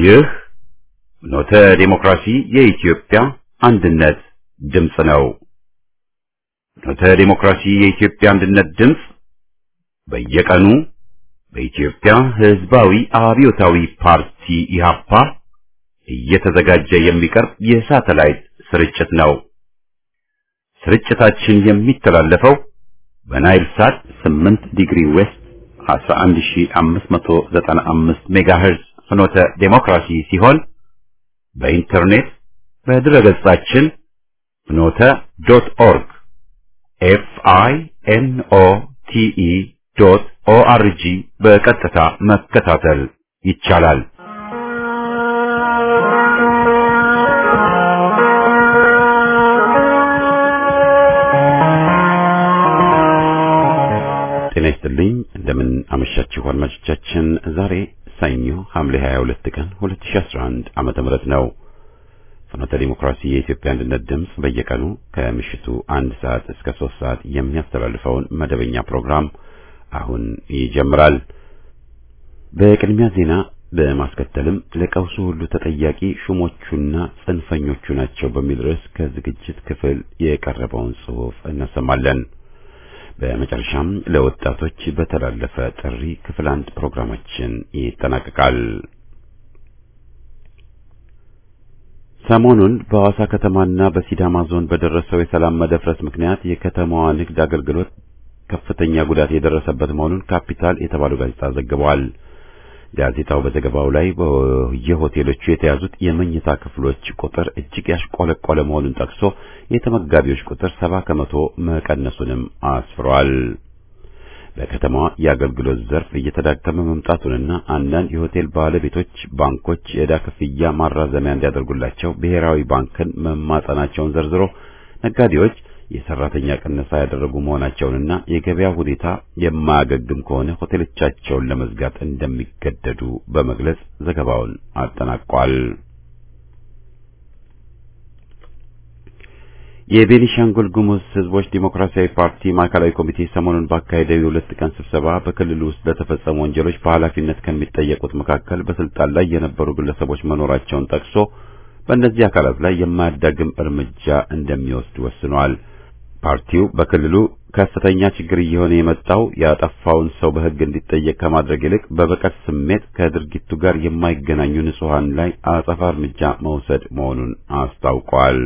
ይህ ፍኖተ ዲሞክራሲ የኢትዮጵያ አንድነት ድምፅ ነው። ፍኖተ ዲሞክራሲ የኢትዮጵያ አንድነት ድምፅ በየቀኑ በኢትዮጵያ ሕዝባዊ አብዮታዊ ፓርቲ ኢህአፓ እየተዘጋጀ የሚቀርብ የሳተላይት ስርጭት ነው። ስርጭታችን የሚተላለፈው በናይል ሳት 8 ዲግሪ ዌስት 11595 ሜጋሄርዝ ፍኖተ ዲሞክራሲ ሲሆን በኢንተርኔት በድረገጻችን ፍኖተ.ኦርግ FINOTE.ORG በቀጥታ መከታተል ይቻላል። ጤና ይስጥልኝ። እንደምን አመሻችሁ አድማጮቻችን። ዛሬ ሰኞ ሐምሌ 22 ቀን 2011 ዓመተ ምህረት ነው። ፍኖተ ዲሞክራሲ የኢትዮጵያ አንድነት ድምፅ በየቀኑ ከምሽቱ 1 ሰዓት እስከ 3 ሰዓት የሚያስተላልፈውን መደበኛ ፕሮግራም አሁን ይጀምራል። በቅድሚያ ዜና በማስከተልም ለቀውሱ ሁሉ ተጠያቂ ሹሞቹና ጽንፈኞቹ ናቸው በሚል ርዕስ ከዝግጅት ክፍል የቀረበውን ጽሑፍ እናሰማለን። በመጨረሻም ለወጣቶች በተላለፈ ጥሪ ክፍል 1 ፕሮግራማችን ይጠናቀቃል። ሰሞኑን በሐዋሳ ከተማና በሲዳማ ዞን በደረሰው የሰላም መደፍረስ ምክንያት የከተማዋ ንግድ አገልግሎት ከፍተኛ ጉዳት የደረሰበት መሆኑን ካፒታል የተባለው ጋዜጣ ዘግቧል። ጋዜጣው በዘገባው ላይ በየሆቴሎቹ የተያዙት የመኝታ ክፍሎች ቁጥር እጅግ ያሽቆለቆለ መሆኑን ጠቅሶ የተመጋቢዎች ቁጥር 70% መቀነሱንም አስፍሯል። በከተማዋ የአገልግሎት ዘርፍ እየተዳከመ መምጣቱንና አንዳንድ የሆቴል ባለቤቶች ባንኮች የዕዳ ክፍያ ማራዘሚያ እንዲያደርጉላቸው ብሔራዊ ባንክን መማጸናቸውን ዘርዝሮ ነጋዴዎች የሰራተኛ ቅነሳ ያደረጉ መሆናቸውንና የገበያ ሁኔታ የማያገግም ከሆነ ሆቴሎቻቸውን ለመዝጋት እንደሚገደዱ በመግለጽ ዘገባውን አጠናቋል። የቤኒሻንጉል ጉሙዝ ሕዝቦች ዲሞክራሲያዊ ፓርቲ ማዕከላዊ ኮሚቴ ሰሞኑን ባካሄደው የ2 ቀን ስብሰባ በክልሉ ውስጥ ለተፈጸሙ ወንጀሎች በኃላፊነት ከሚጠየቁት መካከል በስልጣን ላይ የነበሩ ግለሰቦች መኖራቸውን ጠቅሶ በእነዚህ አካላት ላይ የማያዳግም እርምጃ እንደሚወስድ ወስኗል። ፓርቲው በክልሉ ከፍተኛ ችግር እየሆነ የመጣው ያጠፋውን ሰው በሕግ እንዲጠየቅ ከማድረግ ይልቅ በበቀል ስሜት ከድርጊቱ ጋር የማይገናኙ ንጹሃን ላይ አጸፋ እርምጃ መውሰድ መሆኑን አስታውቋል።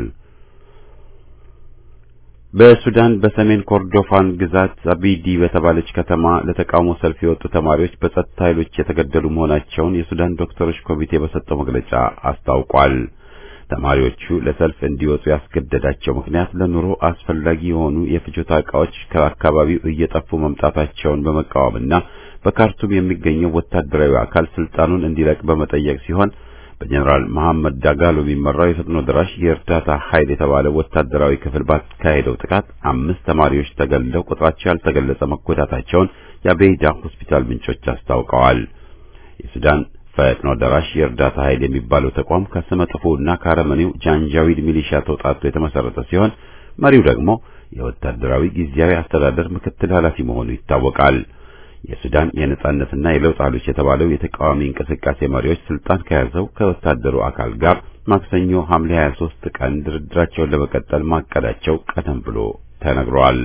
በሱዳን በሰሜን ኮርዶፋን ግዛት አቢዲ በተባለች ከተማ ለተቃውሞ ሰልፍ የወጡ ተማሪዎች በጸጥታ ኃይሎች የተገደሉ መሆናቸውን የሱዳን ዶክተሮች ኮሚቴ በሰጠው መግለጫ አስታውቋል። ተማሪዎቹ ለሰልፍ እንዲወጡ ያስገደዳቸው ምክንያት ለኑሮ አስፈላጊ የሆኑ የፍጆታ ዕቃዎች ከአካባቢው እየጠፉ መምጣታቸውን በመቃወምና በካርቱም የሚገኘው ወታደራዊ አካል ስልጣኑን እንዲለቅ በመጠየቅ ሲሆን በጀነራል መሐመድ ዳጋሎ የሚመራው የፈጥኖ ደራሽ የእርዳታ ኃይል የተባለ ወታደራዊ ክፍል ባካሄደው ጥቃት 5 ተማሪዎች ተገድለው ቁጥራቸው ያልተገለጸ መጎዳታቸውን የአቤይዳ ሆስፒታል ምንጮች አስታውቀዋል። የሱዳን ፈጥኖ ደራሽ የእርዳታ ኃይል የሚባለው ተቋም ከስመጥፉና ከአረመኔው ጃንጃዊድ ሚሊሻ ተውጣጥቶ የተመሰረተ ሲሆን መሪው ደግሞ የወታደራዊ ጊዜያዊ አስተዳደር ምክትል ኃላፊ መሆኑ ይታወቃል። የሱዳን የነጻነትና የለውጥ ኃይሎች የተባለው የተቃዋሚ እንቅስቃሴ መሪዎች ስልጣን ከያዘው ከወታደሩ አካል ጋር ማክሰኞ ሐምሌ 23 ቀን ድርድራቸውን ለመቀጠል ማቀዳቸው ቀደም ብሎ ተነግሯል።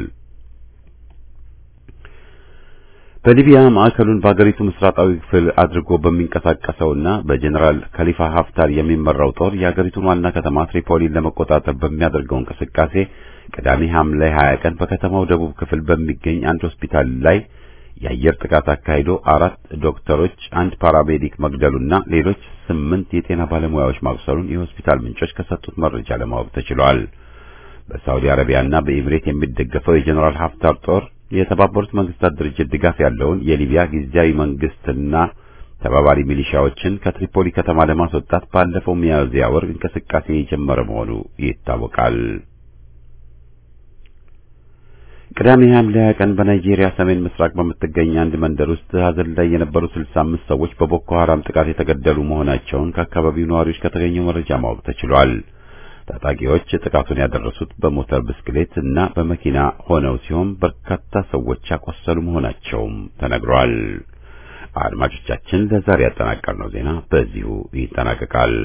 በሊቢያ ማዕከሉን በአገሪቱ ምስራቃዊ ክፍል አድርጎ በሚንቀሳቀሰውና በጀነራል ካሊፋ ሀፍታር የሚመራው ጦር የአገሪቱን ዋና ከተማ ትሪፖሊን ለመቆጣጠር በሚያደርገው እንቅስቃሴ ቅዳሜ ሐምሌ 20 ቀን በከተማው ደቡብ ክፍል በሚገኝ አንድ ሆስፒታል ላይ የአየር ጥቃት አካሂዶ 4 ዶክተሮች፣ 1 ፓራሜዲክ መግደሉና ሌሎች 8 የጤና ባለሙያዎች ማቁሰሉን የሆስፒታል ምንጮች ከሰጡት መረጃ ለማወቅ ተችሏል። በሳውዲ አረቢያና በኤሚሬት የሚደገፈው የጀነራል ሀፍታር ጦር የተባበሩት መንግስታት ድርጅት ድጋፍ ያለውን የሊቢያ ጊዜያዊ መንግስትና ተባባሪ ሚሊሻዎችን ከትሪፖሊ ከተማ ለማስወጣት ባለፈው ሚያዝያ ወር እንቅስቃሴ የጀመረ መሆኑ ይታወቃል። ቅዳሜ ሐምሌ 20 ቀን በናይጄሪያ ሰሜን ምስራቅ በምትገኝ አንድ መንደር ውስጥ ሀዘን ላይ የነበሩ 65 ሰዎች በቦኮ ሐራም ጥቃት የተገደሉ መሆናቸውን ከአካባቢው ነዋሪዎች ከተገኘው መረጃ ማወቅ ተችሏል። ታጣቂዎች ጥቃቱን ያደረሱት በሞተር ብስክሌት እና በመኪና ሆነው ሲሆን በርካታ ሰዎች ያቆሰሉ መሆናቸውም ተነግሯል። አድማጮቻችን ለዛሬ ያጠናቀርነው ዜና በዚሁ ይጠናቀቃል።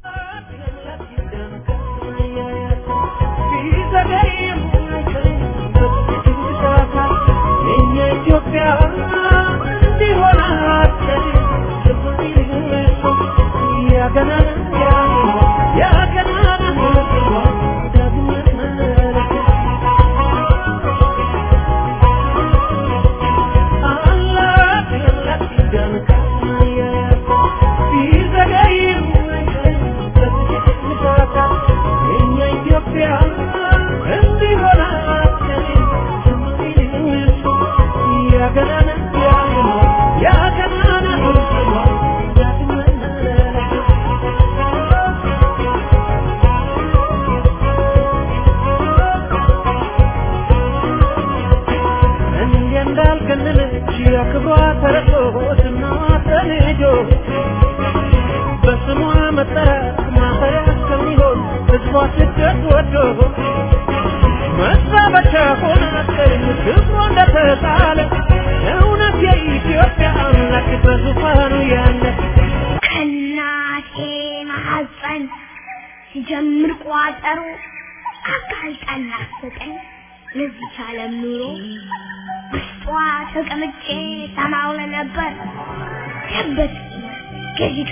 ሲጀምር ቋጠሮ አካልጣና ሰጠኝ ለዚህ ዓለም ኑሮ ውስጧ ተቀምጬ ሰማው ለነበር ከበት ከዚህ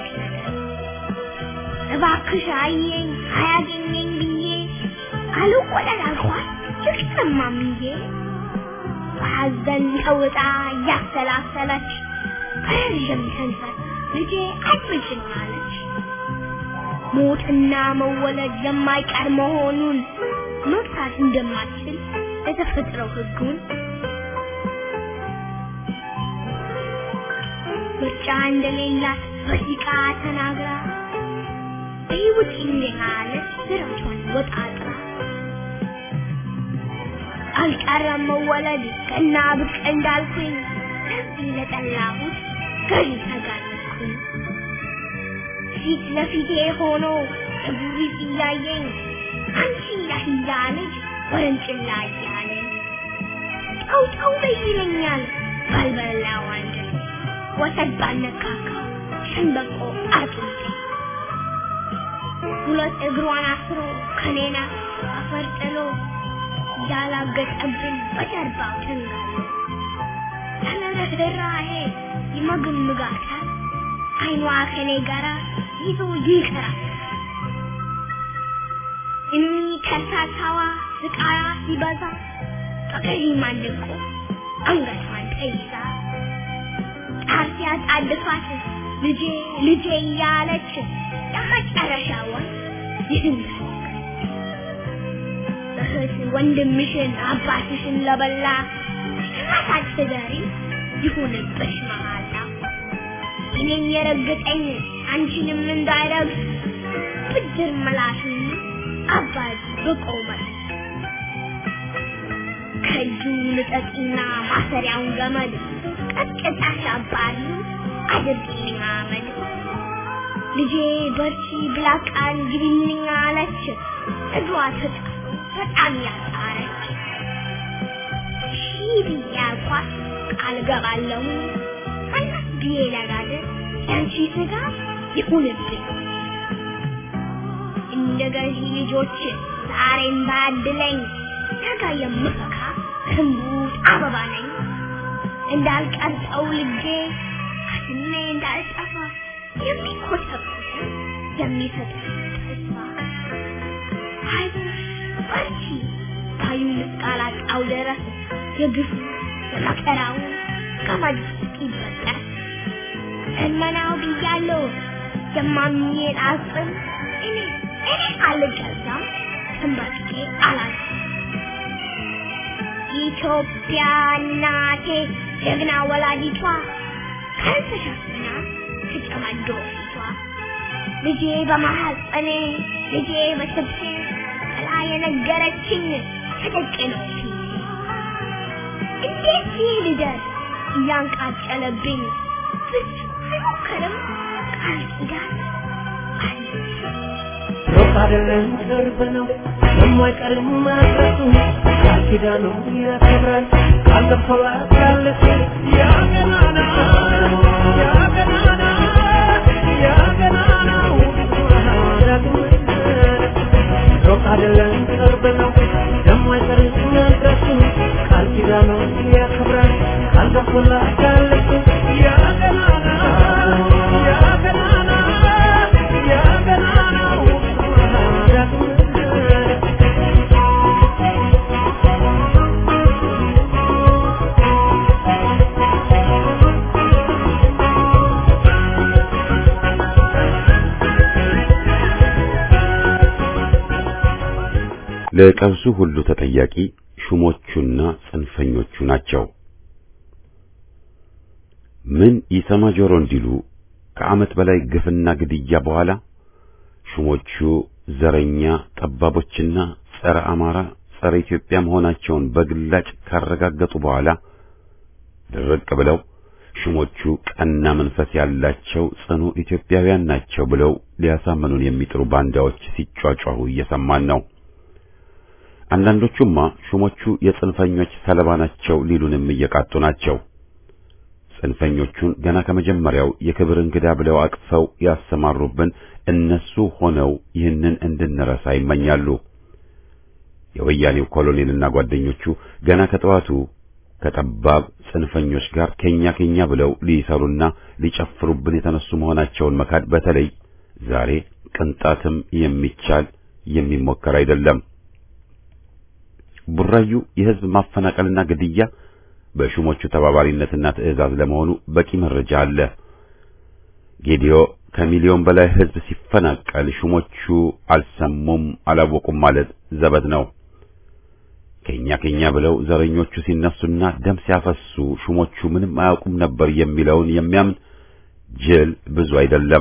እባክሽ አየኝ አያገኘኝ ብዬ አልቆለል አልኳት ጭቅማምዬ ሐዘን ተውጣ ያሰላሰለች ረዥም ተንፈስ ልጄ አትመጭም አለች ሞትና መወለድ የማይቀር መሆኑን መፍታት እንደማትችል የተፈጥረው ህጉን ምርጫ እንደሌላት በሲቃ ተናግራ በህይወት እንደናለች ስራቿን ወጣጥራ አልቀረም መወለድ ከና ብቅ እንዳልኩኝ ለዚህ ለጠላሁት ገዢ ተጋለጥኩኝ ፊት ለፊቴ ሆኖ እጉሪት እያየኝ አንቺ ያህያ ልጅ ወረንጭላ እያለኝ ጠውጠው ይለኛል ባልበላው አንጀቴ ወተት ባነካካ ሸንበቆ አጥንቴ ሁለት እግሯን አስሮ ከኔና አፈርጥሎ ያላገጠብን በጀርባው ተንጋሎ ተነረራሄ ይመግምጋታል አይኗ ከኔ ጋራ ይዞ ይከራል እኒ ከሳታዋ ስቃያ ሲበዛ ተቀይ ማንቆ አንገቷን ተይዛ ጣርሲያ ጣድፋት ልጄ ልጄ ያለች የመጨረሻውን ይህን እህት ወንድምሽን አባትሽን ለበላ አሳትደሪ ይሁንብሽ መሃላ እኔን የረገጠኝ አንቺንም እንዳይረግጥ ብድር መላሽን አባይ በቆመት ከእጁ ልጠቅና ማሰሪያውን ገመድ ቀጥቅጣሽ አባሪ አድርጊልኝ አመድ ልጄ በርቺ ብላ ቃል ግቢልኝ አለች እግሯ በጣም ያጣረች ሺቢያኳት ቃል ገባለሁ አናት ቢዬ ለጋደ ያንቺ ስጋ ይሁንብኝ እንደገዢ ልጆች ዛሬም ባድለኝ ነገ የምፈካ ህንቡት አበባ ነኝ እንዳልቀርጠው ልጄ ከስሜ እንዳልጠፋ የሚኮተኩት የሚሰጥ ተስፋ አይዞሽ በርቺ ባዩን ቃላጣው ድረስ የግፍ የመከራው ከማጅ ይበቃል እመናው ብያለሁ የማምኜን አጽም እኔ አልገዛም ተንበርኬ አላልኩም ኢትዮጵያ እናቴ ጀግና ወላዲቷ ካልተሸፍና ተጨማዶ ፊቷ ልጄ በማህፀኔ ልጄ በስብሴ ጥላ የነገረችኝ ተደቅነው ፊቴ እንዴት ልደር እያንቃጨለብኝ ፍጹም አይሞክርም ቃል ኪዳን ሩቅ አይደለም ቅርብ ነው የማይቀርም ማድረሱ ቃል ኪዳኑ ያከብራል ቃል ገብቶላት ያለች ያ ገናና ሩቅ አይደለም ቅርብ ነው የማይቀርም ማድረሱ ቃል ኪዳኑ ያከብራል ቃል ገብቶላት ያለች ያ ገናና ለቀውሱ ሁሉ ተጠያቂ ሹሞቹና ጽንፈኞቹ ናቸው። ምን ይሰማ ጆሮ እንዲሉ ከዓመት በላይ ግፍና ግድያ በኋላ ሹሞቹ ዘረኛ ጠባቦችና ጸረ አማራ ጸረ ኢትዮጵያ መሆናቸውን በግላጭ ካረጋገጡ በኋላ ድርቅ ብለው ሹሞቹ ቀና መንፈስ ያላቸው ጽኑ ኢትዮጵያውያን ናቸው ብለው ሊያሳምኑን የሚጥሩ ባንዳዎች ሲጫጫሁ እየሰማን ነው። አንዳንዶቹማ ሹሞቹ የጽንፈኞች ሰለባ ናቸው ሊሉንም እየቃጡ ናቸው። ጽንፈኞቹን ገና ከመጀመሪያው የክብር እንግዳ ብለው አቅፈው ያሰማሩብን እነሱ ሆነው ይህንን እንድንረሳ ይመኛሉ። የወያኔው ኮሎኔልና ጓደኞቹ ገና ከጠዋቱ ከጠባብ ጽንፈኞች ጋር ከኛ ብለው ሊሰሩና ሊጨፍሩብን የተነሱ መሆናቸውን መካድ በተለይ ዛሬ ቅንጣትም የሚቻል የሚሞከር አይደለም። ቡራዩ የህዝብ ማፈናቀልና ግድያ በሹሞቹ ተባባሪነትና ትዕዛዝ ለመሆኑ በቂ መረጃ አለ። ጌዲዮ ከሚሊዮን በላይ ህዝብ ሲፈናቀል ሹሞቹ አልሰሙም አላወቁም ማለት ዘበት ነው። ከኛ ብለው ዘረኞቹ ሲነሱና ደም ሲያፈሱ ሹሞቹ ምንም አያውቁም ነበር የሚለውን የሚያምን ጅል ብዙ አይደለም።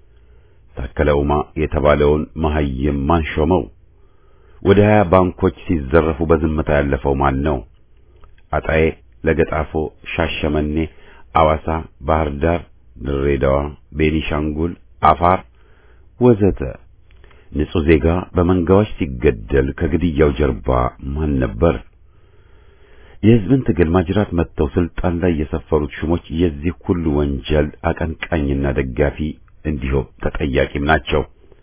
ታከለ ኡማ የተባለውን መሐይም ማን ሾመው? ወደ 20 ባንኮች ሲዘረፉ በዝምታ ያለፈው ማን ነው? አጣዬ፣ ለገጣፎ፣ ሻሸመኔ፣ አዋሳ፣ ባህር ዳር፣ ድሬዳዋ፣ ቤኒሻንጉል፣ አፋር ወዘተ ንጹህ ዜጋ በመንጋዎች ሲገደል ከግድያው ጀርባ ማን ነበር? የህዝብን ትግል ማጅራት መጥተው ስልጣን ላይ የሰፈሩት ሹሞች የዚህ ሁሉ ወንጀል አቀንቃኝና ደጋፊ እንዲሁም ተጠያቂም ናቸው።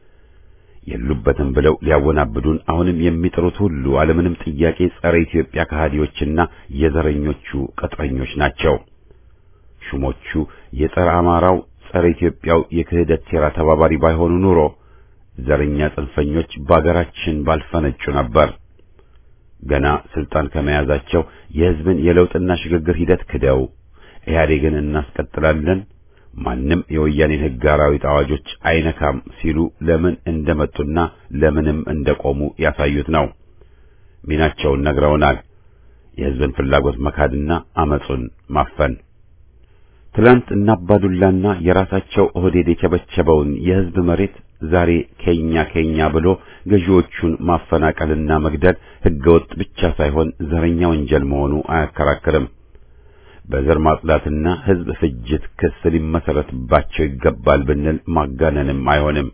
የሉበትም ብለው ሊያወናብዱን አሁንም የሚጥሩት ሁሉ አለምንም ጥያቄ ጸረ ኢትዮጵያ ከሃዲዎችና የዘረኞቹ ቅጥረኞች ናቸው። ሹሞቹ የጸረ አማራው ጸረ ኢትዮጵያው የክህደት ሴራ ተባባሪ ባይሆኑ ኑሮ ዘረኛ ጽንፈኞች በአገራችን ባልፈነጩ ነበር። ገና ስልጣን ከመያዛቸው የህዝብን የለውጥና ሽግግር ሂደት ክደው ኢህአዴግን እናስቀጥላለን፣ ማንም የወያኔን ህግ አራዊት አዋጆች አይነካም ሲሉ ለምን እንደመጡና ለምንም እንደቆሙ ያሳዩት ነው። ሚናቸውን ነግረውናል። የህዝብን ፍላጎት መካድና አመጹን ማፈን። ትላንት እና አባዱላና የራሳቸው ኦህዴድ የቸበቸበውን የህዝብ መሬት ዛሬ ከኛ ብሎ ገዢዎቹን ማፈናቀልና መግደል ህገወጥ ብቻ ሳይሆን ዘረኛ ወንጀል መሆኑ አያከራክርም። በዘር ማጽዳትና ህዝብ ፍጅት ክስ ሊመሰረትባቸው ይገባል ብንል ማጋነንም አይሆንም።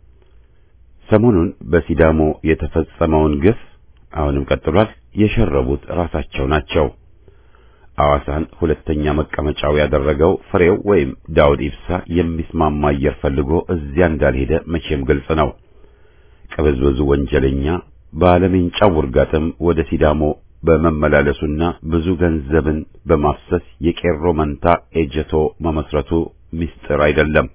ሰሞኑን በሲዳሞ የተፈጸመውን ግፍ አሁንም ቀጥሏል። የሸረቡት ራሳቸው ናቸው። አዋሳን ሁለተኛ መቀመጫው ያደረገው ፍሬው ወይም ዳውድ ኢብሳ የሚስማማ አየር ፈልጎ እዚያ እንዳልሄደ መቼም ግልጽ ነው። ቅብዝብዙ ወንጀለኛ ባለሜንጫው ውርጋጥም ወደ ሲዳሞ በመመላለሱና ብዙ ገንዘብን በማፍሰስ የቄሮ መንታ ኤጀቶ መመስረቱ ምስጢር አይደለም።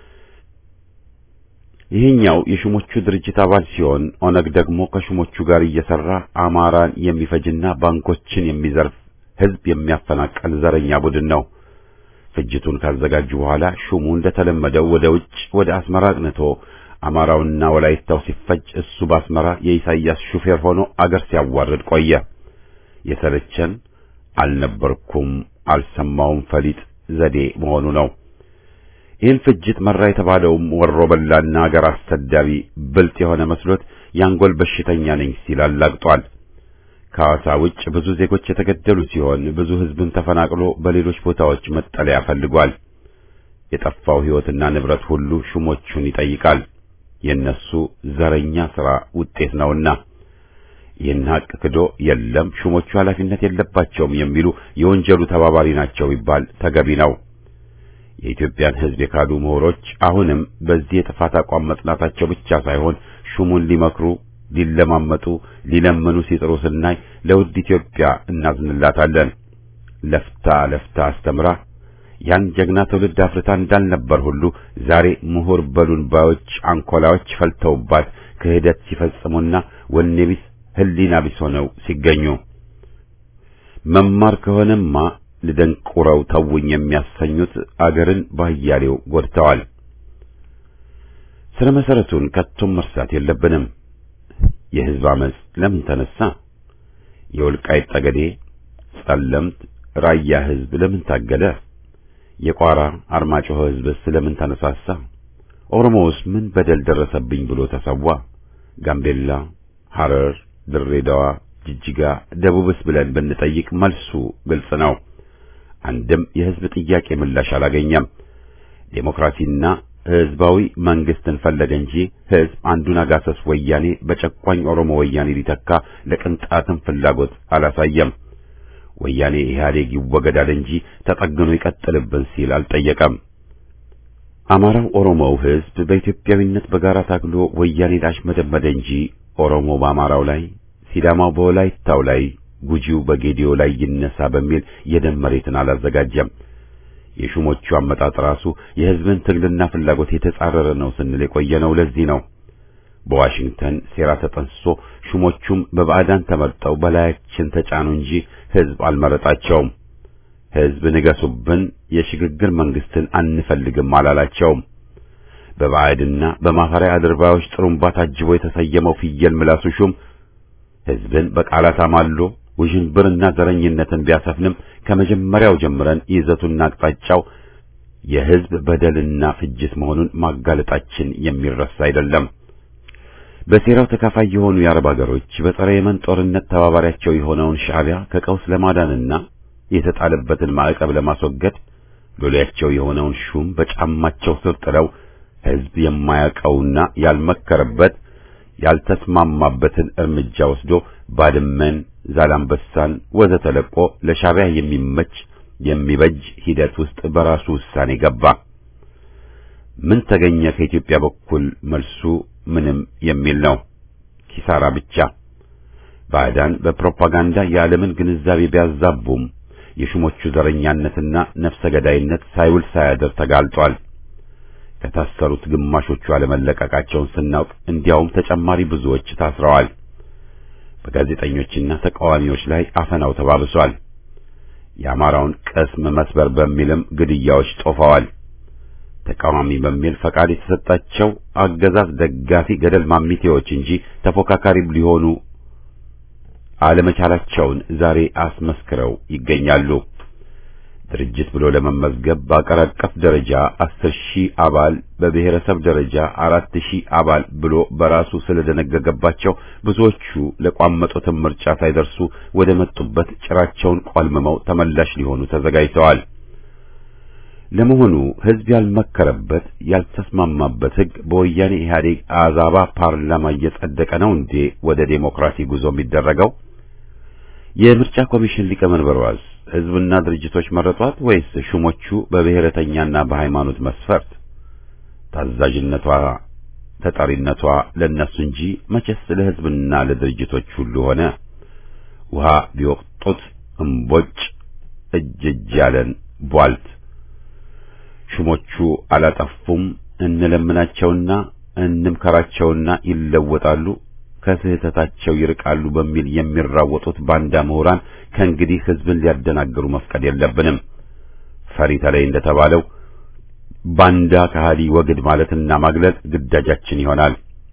ይህኛው የሹሞቹ ድርጅት አባል ሲሆን ኦነግ ደግሞ ከሹሞቹ ጋር እየሰራ አማራን የሚፈጅና ባንኮችን የሚዘርፍ ህዝብ የሚያፈናቅል ዘረኛ ቡድን ነው። ፍጅቱን ካዘጋጁ በኋላ ሹሙ እንደተለመደው ወደ ውጭ ወደ አስመራ አቅንቶ አማራውና ወላይታው ሲፈጅ እሱ በአስመራ የኢሳይያስ ሹፌር ሆኖ አገር ሲያዋርድ ቆየ። የሰለቸን አልነበርኩም አልሰማውም ፈሊጥ ዘዴ መሆኑ ነው። ይህን ፍጅት መራ የተባለውም ወሮ በላና አገር አስተዳቢ ብልጥ የሆነ መስሎት ያንጎል በሽተኛ ነኝ ሲል አላግጧል። ከሐዋሳ ውጭ ብዙ ዜጎች የተገደሉ ሲሆን ብዙ ህዝብን ተፈናቅሎ በሌሎች ቦታዎች መጠለያ ፈልጓል። የጠፋው ህይወትና ንብረት ሁሉ ሹሞቹን ይጠይቃል። የነሱ ዘረኛ ሥራ ውጤት ነውና ይህን ሀቅ ክዶ የለም ሹሞቹ ኃላፊነት የለባቸውም የሚሉ የወንጀሉ ተባባሪ ናቸው ይባል ተገቢ ነው። የኢትዮጵያን ሕዝብ የካዱ ምሁሮች አሁንም በዚህ የጥፋት አቋም መጽናታቸው ብቻ ሳይሆን ሹሙን ሊመክሩ፣ ሊለማመጡ፣ ሊለምኑ ሲጥሩ ስናይ ለውድ ኢትዮጵያ እናዝንላታለን። ለፍታ አስተምራ ያን ጀግና ትውልድ አፍርታ እንዳልነበር ሁሉ ዛሬ ምሁር በሉን ባዮች አንኮላዎች ፈልተውባት ክህደት ሲፈጽሙና ወኔ ቢስ ህሊና ቢስ ሆነው ሲገኙ መማር ከሆነማ ልደንቁረው ተውኝ የሚያሰኙት አገርን ባያሌው ጎድተዋል። ስለ መሰረቱን ከቶም መርሳት የለብንም። የህዝብ አመጽ ለምን ተነሳ? የወልቃይት ጠገዴ፣ ጸለምት፣ ራያ ህዝብ ለምን ታገለ? የቋራ አርማጭሆ ህዝብ ስለምን ተነሳሳ? ኦሮሞውስ ምን በደል ደረሰብኝ ብሎ ተሰዋ? ጋምቤላ፣ ሐረር፣ ድሬዳዋ፣ ጅጅጋ፣ ደቡብስ ብለን ብንጠይቅ መልሱ ግልጽ ነው። አንድም የህዝብ ጥያቄ ምላሽ አላገኘም። ዴሞክራሲና ህዝባዊ መንግስትን ፈለገ እንጂ ህዝብ አንዱን አጋሰስ ወያኔ በጨቋኝ ኦሮሞ ወያኔ ሊተካ ለቅንጣትም ፍላጎት አላሳየም። ወያኔ ኢህአዴግ ይወገዳል እንጂ ተጠግኖ ይቀጥልብን ሲል አልጠየቀም። አማራው ኦሮሞው ህዝብ በኢትዮጵያዊነት በጋራ ታግሎ ወያኔ ላሽመደመደ እንጂ ኦሮሞ በአማራው ላይ፣ ሲዳማው በወላይታው ላይ፣ ጉጂው በጌዲዮ ላይ ይነሳ በሚል የደም መሬትን አላዘጋጀም። የሹሞቹ አመጣጥ ራሱ የህዝብን ትግልና ፍላጎት የተጻረረ ነው ስንል የቆየነው ለዚህ ነው። በዋሽንግተን ሴራ ተጠንስሶ ሹሞቹም በባዕዳን ተመርጠው በላያችን ተጫኑ እንጂ ህዝብ አልመረጣቸውም። ህዝብ ንገሱብን፣ የሽግግር መንግስትን አንፈልግም አላላቸውም። በባዕድና በማፈሪያ አድርባዮች ጥሩምባ ታጅቦ የተሰየመው ፍየል ምላሱ ሹም ህዝብን በቃላት አማሎ ውዥንብርና ዘረኝነትን ቢያሰፍንም ከመጀመሪያው ጀምረን ይዘቱና አቅጣጫው የህዝብ በደልና ፍጅት መሆኑን ማጋለጣችን የሚረሳ አይደለም። በሴራው ተካፋይ የሆኑ የአረብ ሀገሮች በጸረ የመን ጦርነት ተባባሪያቸው የሆነውን ሻዕቢያ ከቀውስ ለማዳንና የተጣለበትን ማዕቀብ ለማስወገድ ሎሌያቸው የሆነውን ሹም በጫማቸው ስር ጥለው ህዝብ የማያውቀውና ያልመከረበት ያልተስማማበትን እርምጃ ወስዶ ባድመን፣ ዛላምበሳን ወዘተ ለቆ ለሻዕቢያ የሚመች የሚበጅ ሂደት ውስጥ በራሱ ውሳኔ ገባ። ምን ተገኘ ከኢትዮጵያ በኩል? መልሱ ምንም የሚል ነው። ኪሳራ ብቻ። ባዕዳን በፕሮፓጋንዳ የዓለምን ግንዛቤ ቢያዛቡም የሹሞቹ ዘረኛነትና ነፍሰ ገዳይነት ሳይውል ሳያድር ተጋልጧል። ከታሰሩት ግማሾቹ አለመለቀቃቸውን ስናውቅ እንዲያውም ተጨማሪ ብዙዎች ታስረዋል። በጋዜጠኞችና ተቃዋሚዎች ላይ አፈናው ተባብሷል። የአማራውን ቅስም መስበር በሚልም ግድያዎች ጦፈዋል። ተቃዋሚ በሚል ፈቃድ የተሰጣቸው አገዛዝ ደጋፊ ገደል ማሚቴዎች እንጂ ተፎካካሪ ሊሆኑ አለመቻላቸውን ዛሬ አስመስክረው ይገኛሉ። ድርጅት ብሎ ለመመዝገብ በአገር አቀፍ ደረጃ 10,000 አባል በብሔረሰብ ደረጃ 4,000 አባል ብሎ በራሱ ስለደነገገባቸው ብዙዎቹ ለቋመጡት ምርጫ ሳይደርሱ ወደ መጡበት ጭራቸውን ቆልመመው ተመላሽ ሊሆኑ ተዘጋጅተዋል። ለመሆኑ ህዝብ ያልመከረበት ያልተስማማበት ህግ በወያኔ ኢህአዴግ አዛባ ፓርላማ እየጸደቀ ነው እንዴ ወደ ዴሞክራሲ ጉዞ የሚደረገው? የምርጫ ኮሚሽን ሊቀመንበሯስ ህዝብና ድርጅቶች መረጧት ወይስ ሹሞቹ በብሔረተኛና በሃይማኖት መስፈርት? ታዛዥነቷ ተጠሪነቷ ለነሱ እንጂ መቼስ ለህዝብና ለድርጅቶች ሁሉ ሆነ። ውሃ ቢወቅጡት እምቦጭ እጅ ያለን ቧልት። ሹሞቹ አላጠፉም፣ እንለምናቸውና እንምከራቸውና ይለወጣሉ፣ ከስህተታቸው ይርቃሉ በሚል የሚራወጡት ባንዳ ምሁራን ከእንግዲህ ህዝብን ሊያደናግሩ መፍቀድ የለብንም። ፈሪ ተለይ እንደተባለው ባንዳ ከሃዲ ወግድ ማለትና ማግለል ግዳጃችን ይሆናል።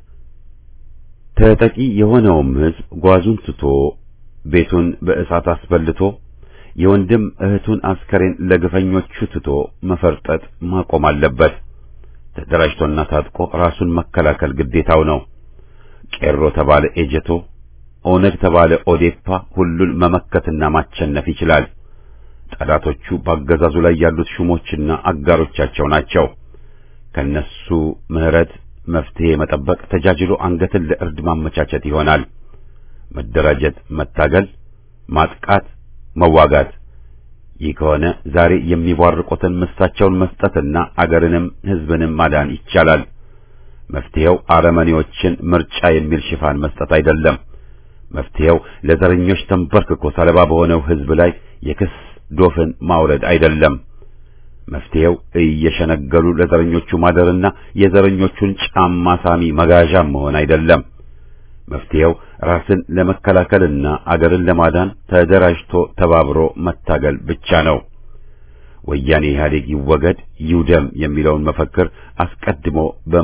ተጠቂ የሆነውም ህዝብ ጓዙን ትቶ ቤቱን በእሳት አስበልቶ የወንድም እህቱን አስከሬን ለግፈኞቹ ትቶ መፈርጠጥ ማቆም አለበት። ተደራጅቶና ታጥቆ ራሱን መከላከል ግዴታው ነው። ቄሮ ተባለ ኤጀቶ፣ ኦነግ ተባለ ኦዴፓ ሁሉን መመከትና ማቸነፍ ይችላል። ጠላቶቹ በአገዛዙ ላይ ያሉት ሹሞችና አጋሮቻቸው ናቸው። ከነሱ ምህረት መፍትሄ መጠበቅ ተጃጅሎ አንገትን ለእርድ ማመቻቸት ይሆናል። መደራጀት፣ መታገል፣ ማጥቃት፣ መዋጋት። ይህ ከሆነ ዛሬ የሚቧርቁትን ምሳቸውን መስጠትና አገርንም ሕዝብንም ማዳን ይቻላል። መፍትሄው አረመኔዎችን ምርጫ የሚል ሽፋን መስጠት አይደለም። መፍትሄው ለዘረኞች ተንበርክኮ ሰለባ በሆነው ሕዝብ ላይ የክስ ዶፍን ማውረድ አይደለም። መፍትሄው እየሸነገሉ ለዘረኞቹ ማደርና የዘረኞቹን ጫማ ሳሚ መጋዣም መሆን አይደለም። መፍትሄው ራስን ለመከላከልና አገርን ለማዳን ተደራጅቶ ተባብሮ መታገል ብቻ ነው። ወያኔ ኢህአዴግ ይወገድ ይውደም የሚለውን መፈክር አስቀድሞ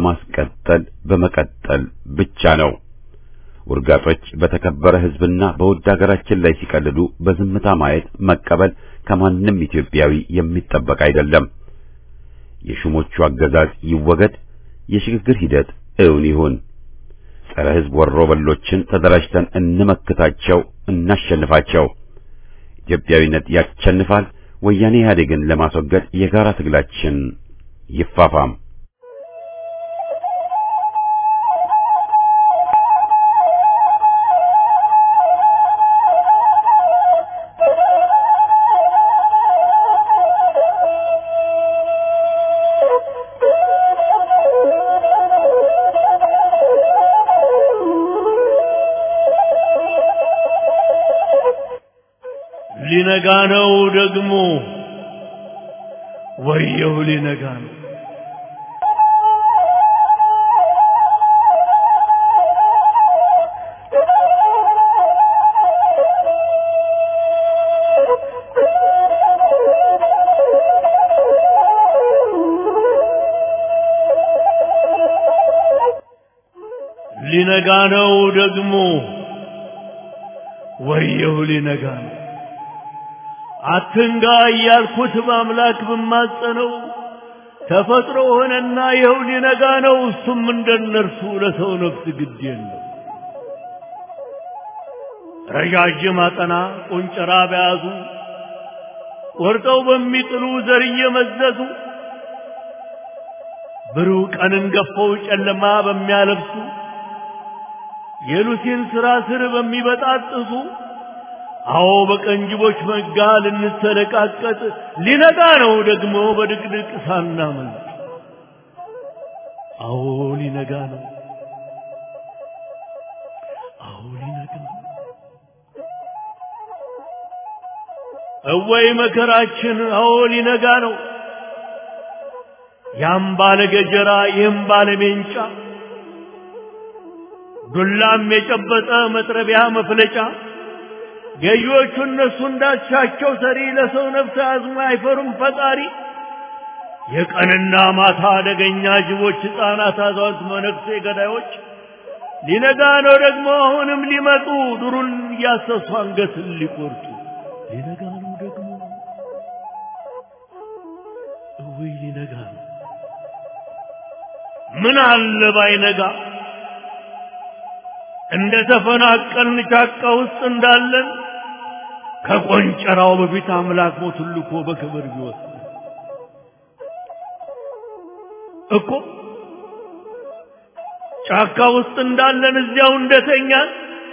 በመቀጠል ብቻ ነው። ውርጋጦች በተከበረ ሕዝብና በውድ አገራችን ላይ ሲቀልዱ በዝምታ ማየት መቀበል ከማንም ኢትዮጵያዊ የሚጠበቅ አይደለም። የሹሞቹ አገዛዝ ይወገድ፣ የሽግግር ሂደት እውን ይሁን። ጸረ ሕዝብ ወሮ በሎችን ተደራጅተን እንመክታቸው፣ እናሸንፋቸው። ኢትዮጵያዊነት ያሸንፋል። ወያኔ ኢህአዴግን ለማስወገድ የጋራ ትግላችን ይፋፋም። ሊነጋ ነው ደግሞ ወየው ሊነጋ ነው። ሊነጋ ነው ደግሞ ወየው ሊነጋ ነው። አትንጋ እያልኩት በአምላክ ብማጸነው ተፈጥሮ ሆነና ይኸው ሊነጋ ነው። እሱም እንደነርሱ ለሰው ነፍስ ግድ የለው። ረጃጅም አጠና ቁንጨራ በያዙ ወርጠው በሚጥሉ ዘር እየመዘዙ ብሩህ ቀንን ገፈው ጨለማ በሚያለብሱ የሉሲን ስራ ስር በሚበጣጥሱ አዎ በቀንጅቦች መጋ ልንሰለቃቀጥ ሊነጋ ነው ደግሞ በድቅድቅ ሳናመልጥ። አዎ ሊነጋ ነው። አዎ ሊነጋ ነው። እወይ መከራችን! አዎ ሊነጋ ነው። ያም ባለ ገጀራ ይህም ባለ ሜንጫ ዱላም የጨበጠ መጥረቢያ መፍለጫ ገዢዎቹ እነሱ እንዳሻቸው ሰሪ ለሰው ነፍስ አዝማ አይፈሩም ፈጣሪ። የቀንና ማታ አደገኛ ጅቦች፣ ሕፃናት፣ አዛውንት፣ መነኩሴ ገዳዮች ሊነጋ ነው ደግሞ አሁንም ሊመጡ ዱሩን እያሰሱ አንገትን ሊቆርጡ። ሊነጋ ነው ደግሞ እውይ ሊነጋ ነው። ምን አለ ባይነጋ እንደ ተፈናቀልን ጫካ ውስጥ እንዳለን ከቆንጨራው በፊት አምላክ ሞቱን ልኮ በክብር ቢወስድ እኮ ጫካ ውስጥ እንዳለን እዚያው እንደተኛን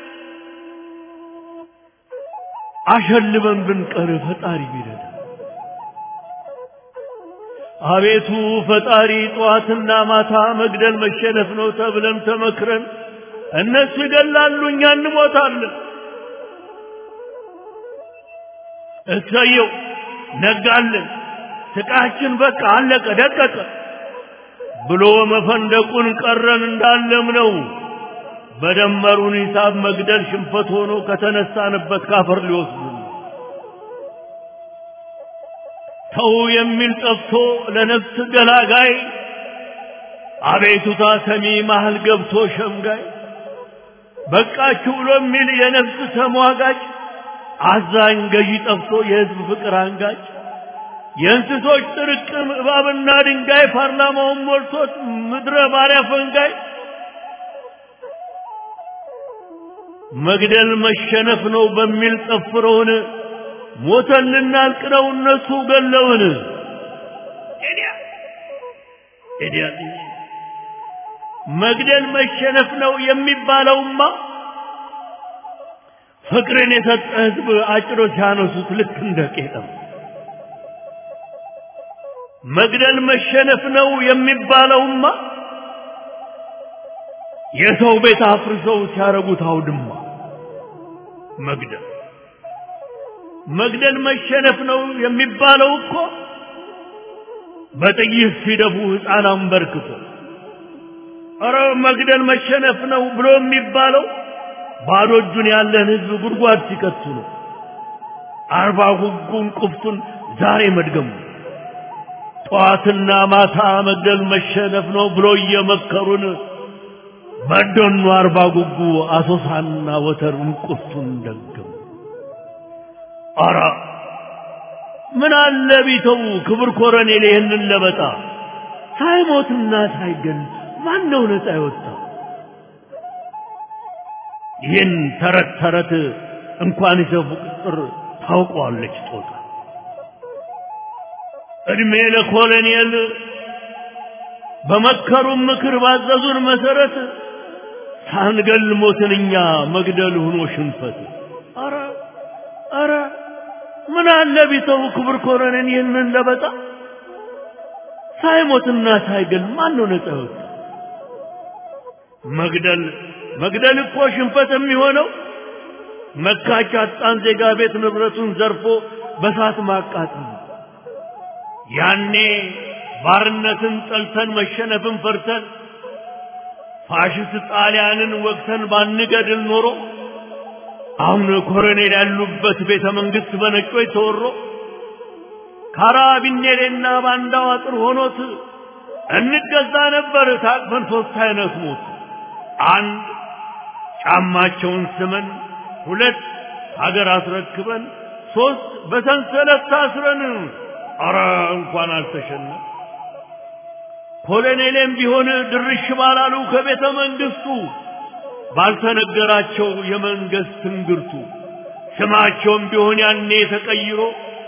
አሸልበን ብንቀር ፈጣሪ ቢረዳ። አቤቱ ፈጣሪ ጠዋትና ማታ መግደል መሸነፍ ነው ተብለን ተመክረን እነሱ ይገላሉ እኛ እንሞታለን። እሰየው ነጋለን ስቃችን በቃ አለቀ ደቀቀ ብሎ መፈንደቁን ቀረን እንዳለም ነው። በደመሩን ሂሳብ መግደል ሽንፈት ሆኖ ከተነሳንበት ካፈር ሊወስዱ ተው የሚል ጠፍቶ ለነፍስ ገላጋይ አቤቱታ ሰሚ መሃል ገብቶ ሸምጋይ በቃችሁ ብሎ የሚል የነፍስ ተሟጋጭ አዛኝ ገዢ ጠፍቶ የሕዝብ ፍቅር አንጋጭ የእንስሶች ጥርቅም እባብና ድንጋይ ፓርላማውን ሞልቶት ምድረ ባሪያ ፈንጋይ መግደል መሸነፍ ነው በሚል ጠፍረውን ሞተን ልናልቅ ነው እነሱ ገለውን። መግደል መሸነፍ ነው የሚባለውማ ፍቅርን የሰጠ ህዝብ አጭሮ ሲያነሱት ልክ እንደ ቄጠም መግደል መሸነፍ ነው የሚባለውማ የሰው ቤት አፍርሰው ሲያረጉት አውድማ መግደል መሸነፍ ነው የሚባለው እኮ በጥይት ሲደፉ ሕፃናን በርክቶ ኧረ መግደል መሸነፍ ነው ብሎ የሚባለው ባዶ እጁን ያለን ህዝብ ጉድጓድ ሲከቱ ነው። አርባ ጉጉን ቁፍቱን ዛሬ መድገሙ ጧትና ማታ መግደል መሸነፍ ነው ብሎ እየመከሩን በደኑ አርባ ጉጉ አሶሳና ወተሩን ቁፍቱን ደገሙ። ኧረ ምን አለ ቢተው ክብር ኮረኔል ይህንን ለበጣ ሳይሞትና ሳይገል ማን ነው ነፃ የወጣው? ይህን ተረት እንኳን ይዘው ቁጥር ታውቀዋለች ጦጣ። እድሜ ለኮሎኔል በመከሩን ምክር ባዘዙን መሰረት ሳንገል ሞትንኛ መግደል ሆኖ ሽንፈት። ኧረ ምን አለ ቢተው ክብር ኮሎኔል ይህንን ለበጣ ሳይሞትና ሳይገል ማን ነው ነፃ የወጣው? መግደል እኮ ሽንፈት የሚሆነው መካቻ አጣን ዜጋ ቤት ንብረቱን ዘርፎ በሳት ማቃጠል። ያኔ ባርነትን ጠልተን መሸነፍን ፈርተን ፋሽስት ጣሊያንን ወቅተን ባንገድል ኖሮ አሁን ኮሎኔል ያሉበት ቤተ መንግስት በነጮች ተወሮ ካራቢኔሬና ባንዳው አጥር ሆኖት እንገዛ ነበር ታቅፈን ሶስት አይነት ሞት። አንድ ጫማቸውን ስመን፣ ሁለት ሀገር አስረክበን፣ ሶስት በሰንሰለት ታስረን። ኧረ እንኳን አልተሸነፍ ኮሎኔልም ቢሆን ድርሽ ባላሉ ከቤተ መንግስቱ ባልተነገራቸው የመንግስት ትንግርቱ ስማቸውም ቢሆን ያኔ ተቀይሮ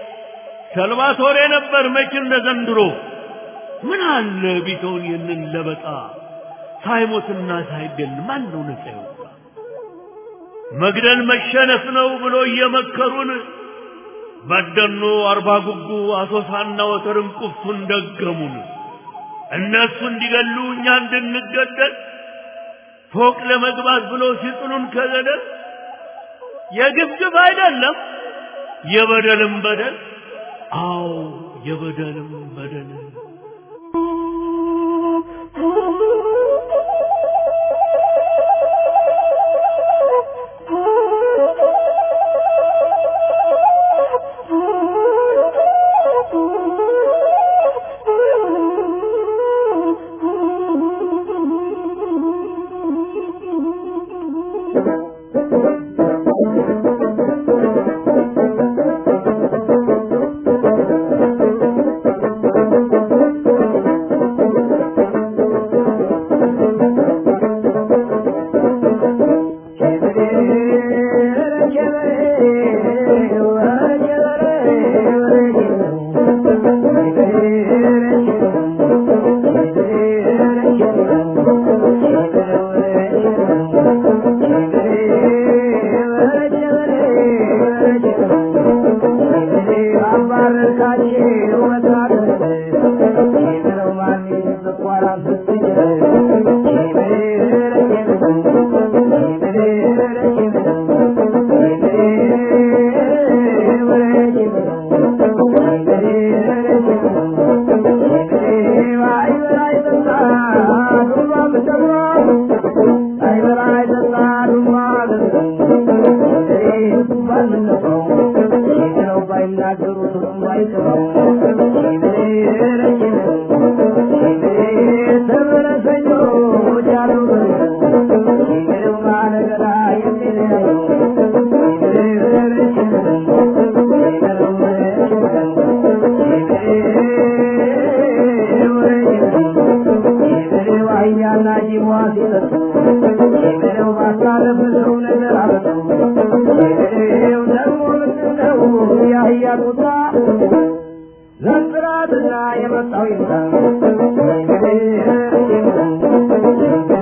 ሰልቫቶሬ ነበር መች እንደ ዘንድሮ። ምን አለ ቢተውን ይህንን ለበጣ ሳይሞትና ሳይገል ማን ነው ነፃ የወጣ? መግደል መሸነፍ ነው ብሎ እየመከሩን በደኖ አርባ ጉጉ አሶሳና ወተርን ቁፍቱን ደገሙን። እነሱ እንዲገሉ እኛ እንድንገደል ፎቅ ለመግባት ብሎ ሲጥሉን ከገደል የግብግብ አይደለም የበደልም በደል። አዎ የበደልም በደል። Let's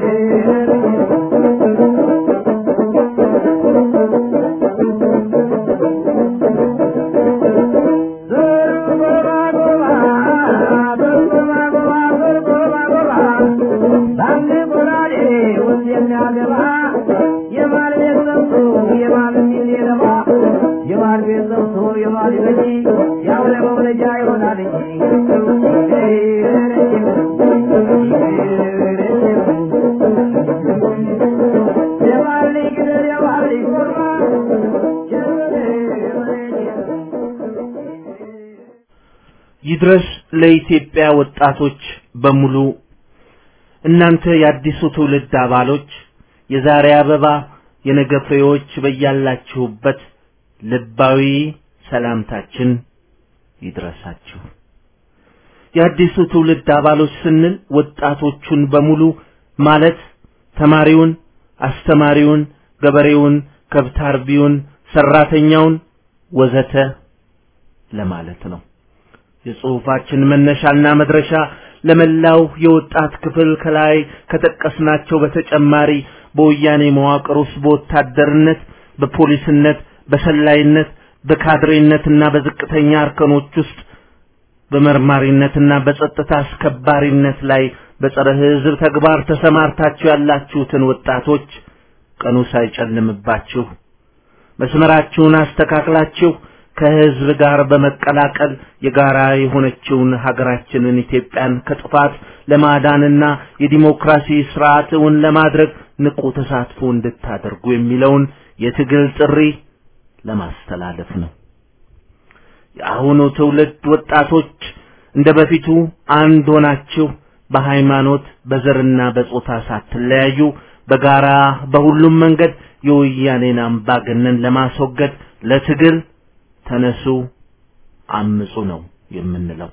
ይድረስ ለኢትዮጵያ ወጣቶች በሙሉ እናንተ የአዲሱ ትውልድ አባሎች የዛሬ አበባ የነገ ፍሬዎች በያላችሁበት ልባዊ ሰላምታችን ይድረሳችሁ። የአዲሱ ትውልድ አባሎች ስንል ወጣቶቹን በሙሉ ማለት ተማሪውን፣ አስተማሪውን፣ ገበሬውን፣ ከብት አርቢውን፣ ሰራተኛውን ወዘተ ለማለት ነው። የጽሑፋችን መነሻና መድረሻ ለመላው የወጣት ክፍል ከላይ ከተጠቀስናቸው በተጨማሪ በወያኔ መዋቅር ውስጥ በወታደርነት፣ በፖሊስነት፣ በሰላይነት፣ በካድሬነትና በዝቅተኛ አርከኖች ውስጥ በመርማሪነትና በጸጥታ አስከባሪነት ላይ በጸረ ሕዝብ ተግባር ተሰማርታችሁ ያላችሁትን ወጣቶች ቀኑ ሳይጨልምባችሁ መስመራችሁን አስተካክላችሁ ከሕዝብ ጋር በመቀላቀል የጋራ የሆነችውን ሀገራችንን ኢትዮጵያን ከጥፋት ለማዳንና የዲሞክራሲ ስርዓትን ለማድረግ ንቁ ተሳትፎ እንድታደርጉ የሚለውን የትግል ጥሪ ለማስተላለፍ ነው። የአሁኑ ትውልድ ወጣቶች እንደበፊቱ አንድ ሆናችሁ በሃይማኖት በዘርና በጾታ ሳትለያዩ በጋራ በሁሉም መንገድ የወያኔን አምባገነን ለማስወገድ ለትግል ተነሱ፣ አምጹ ነው የምንለው።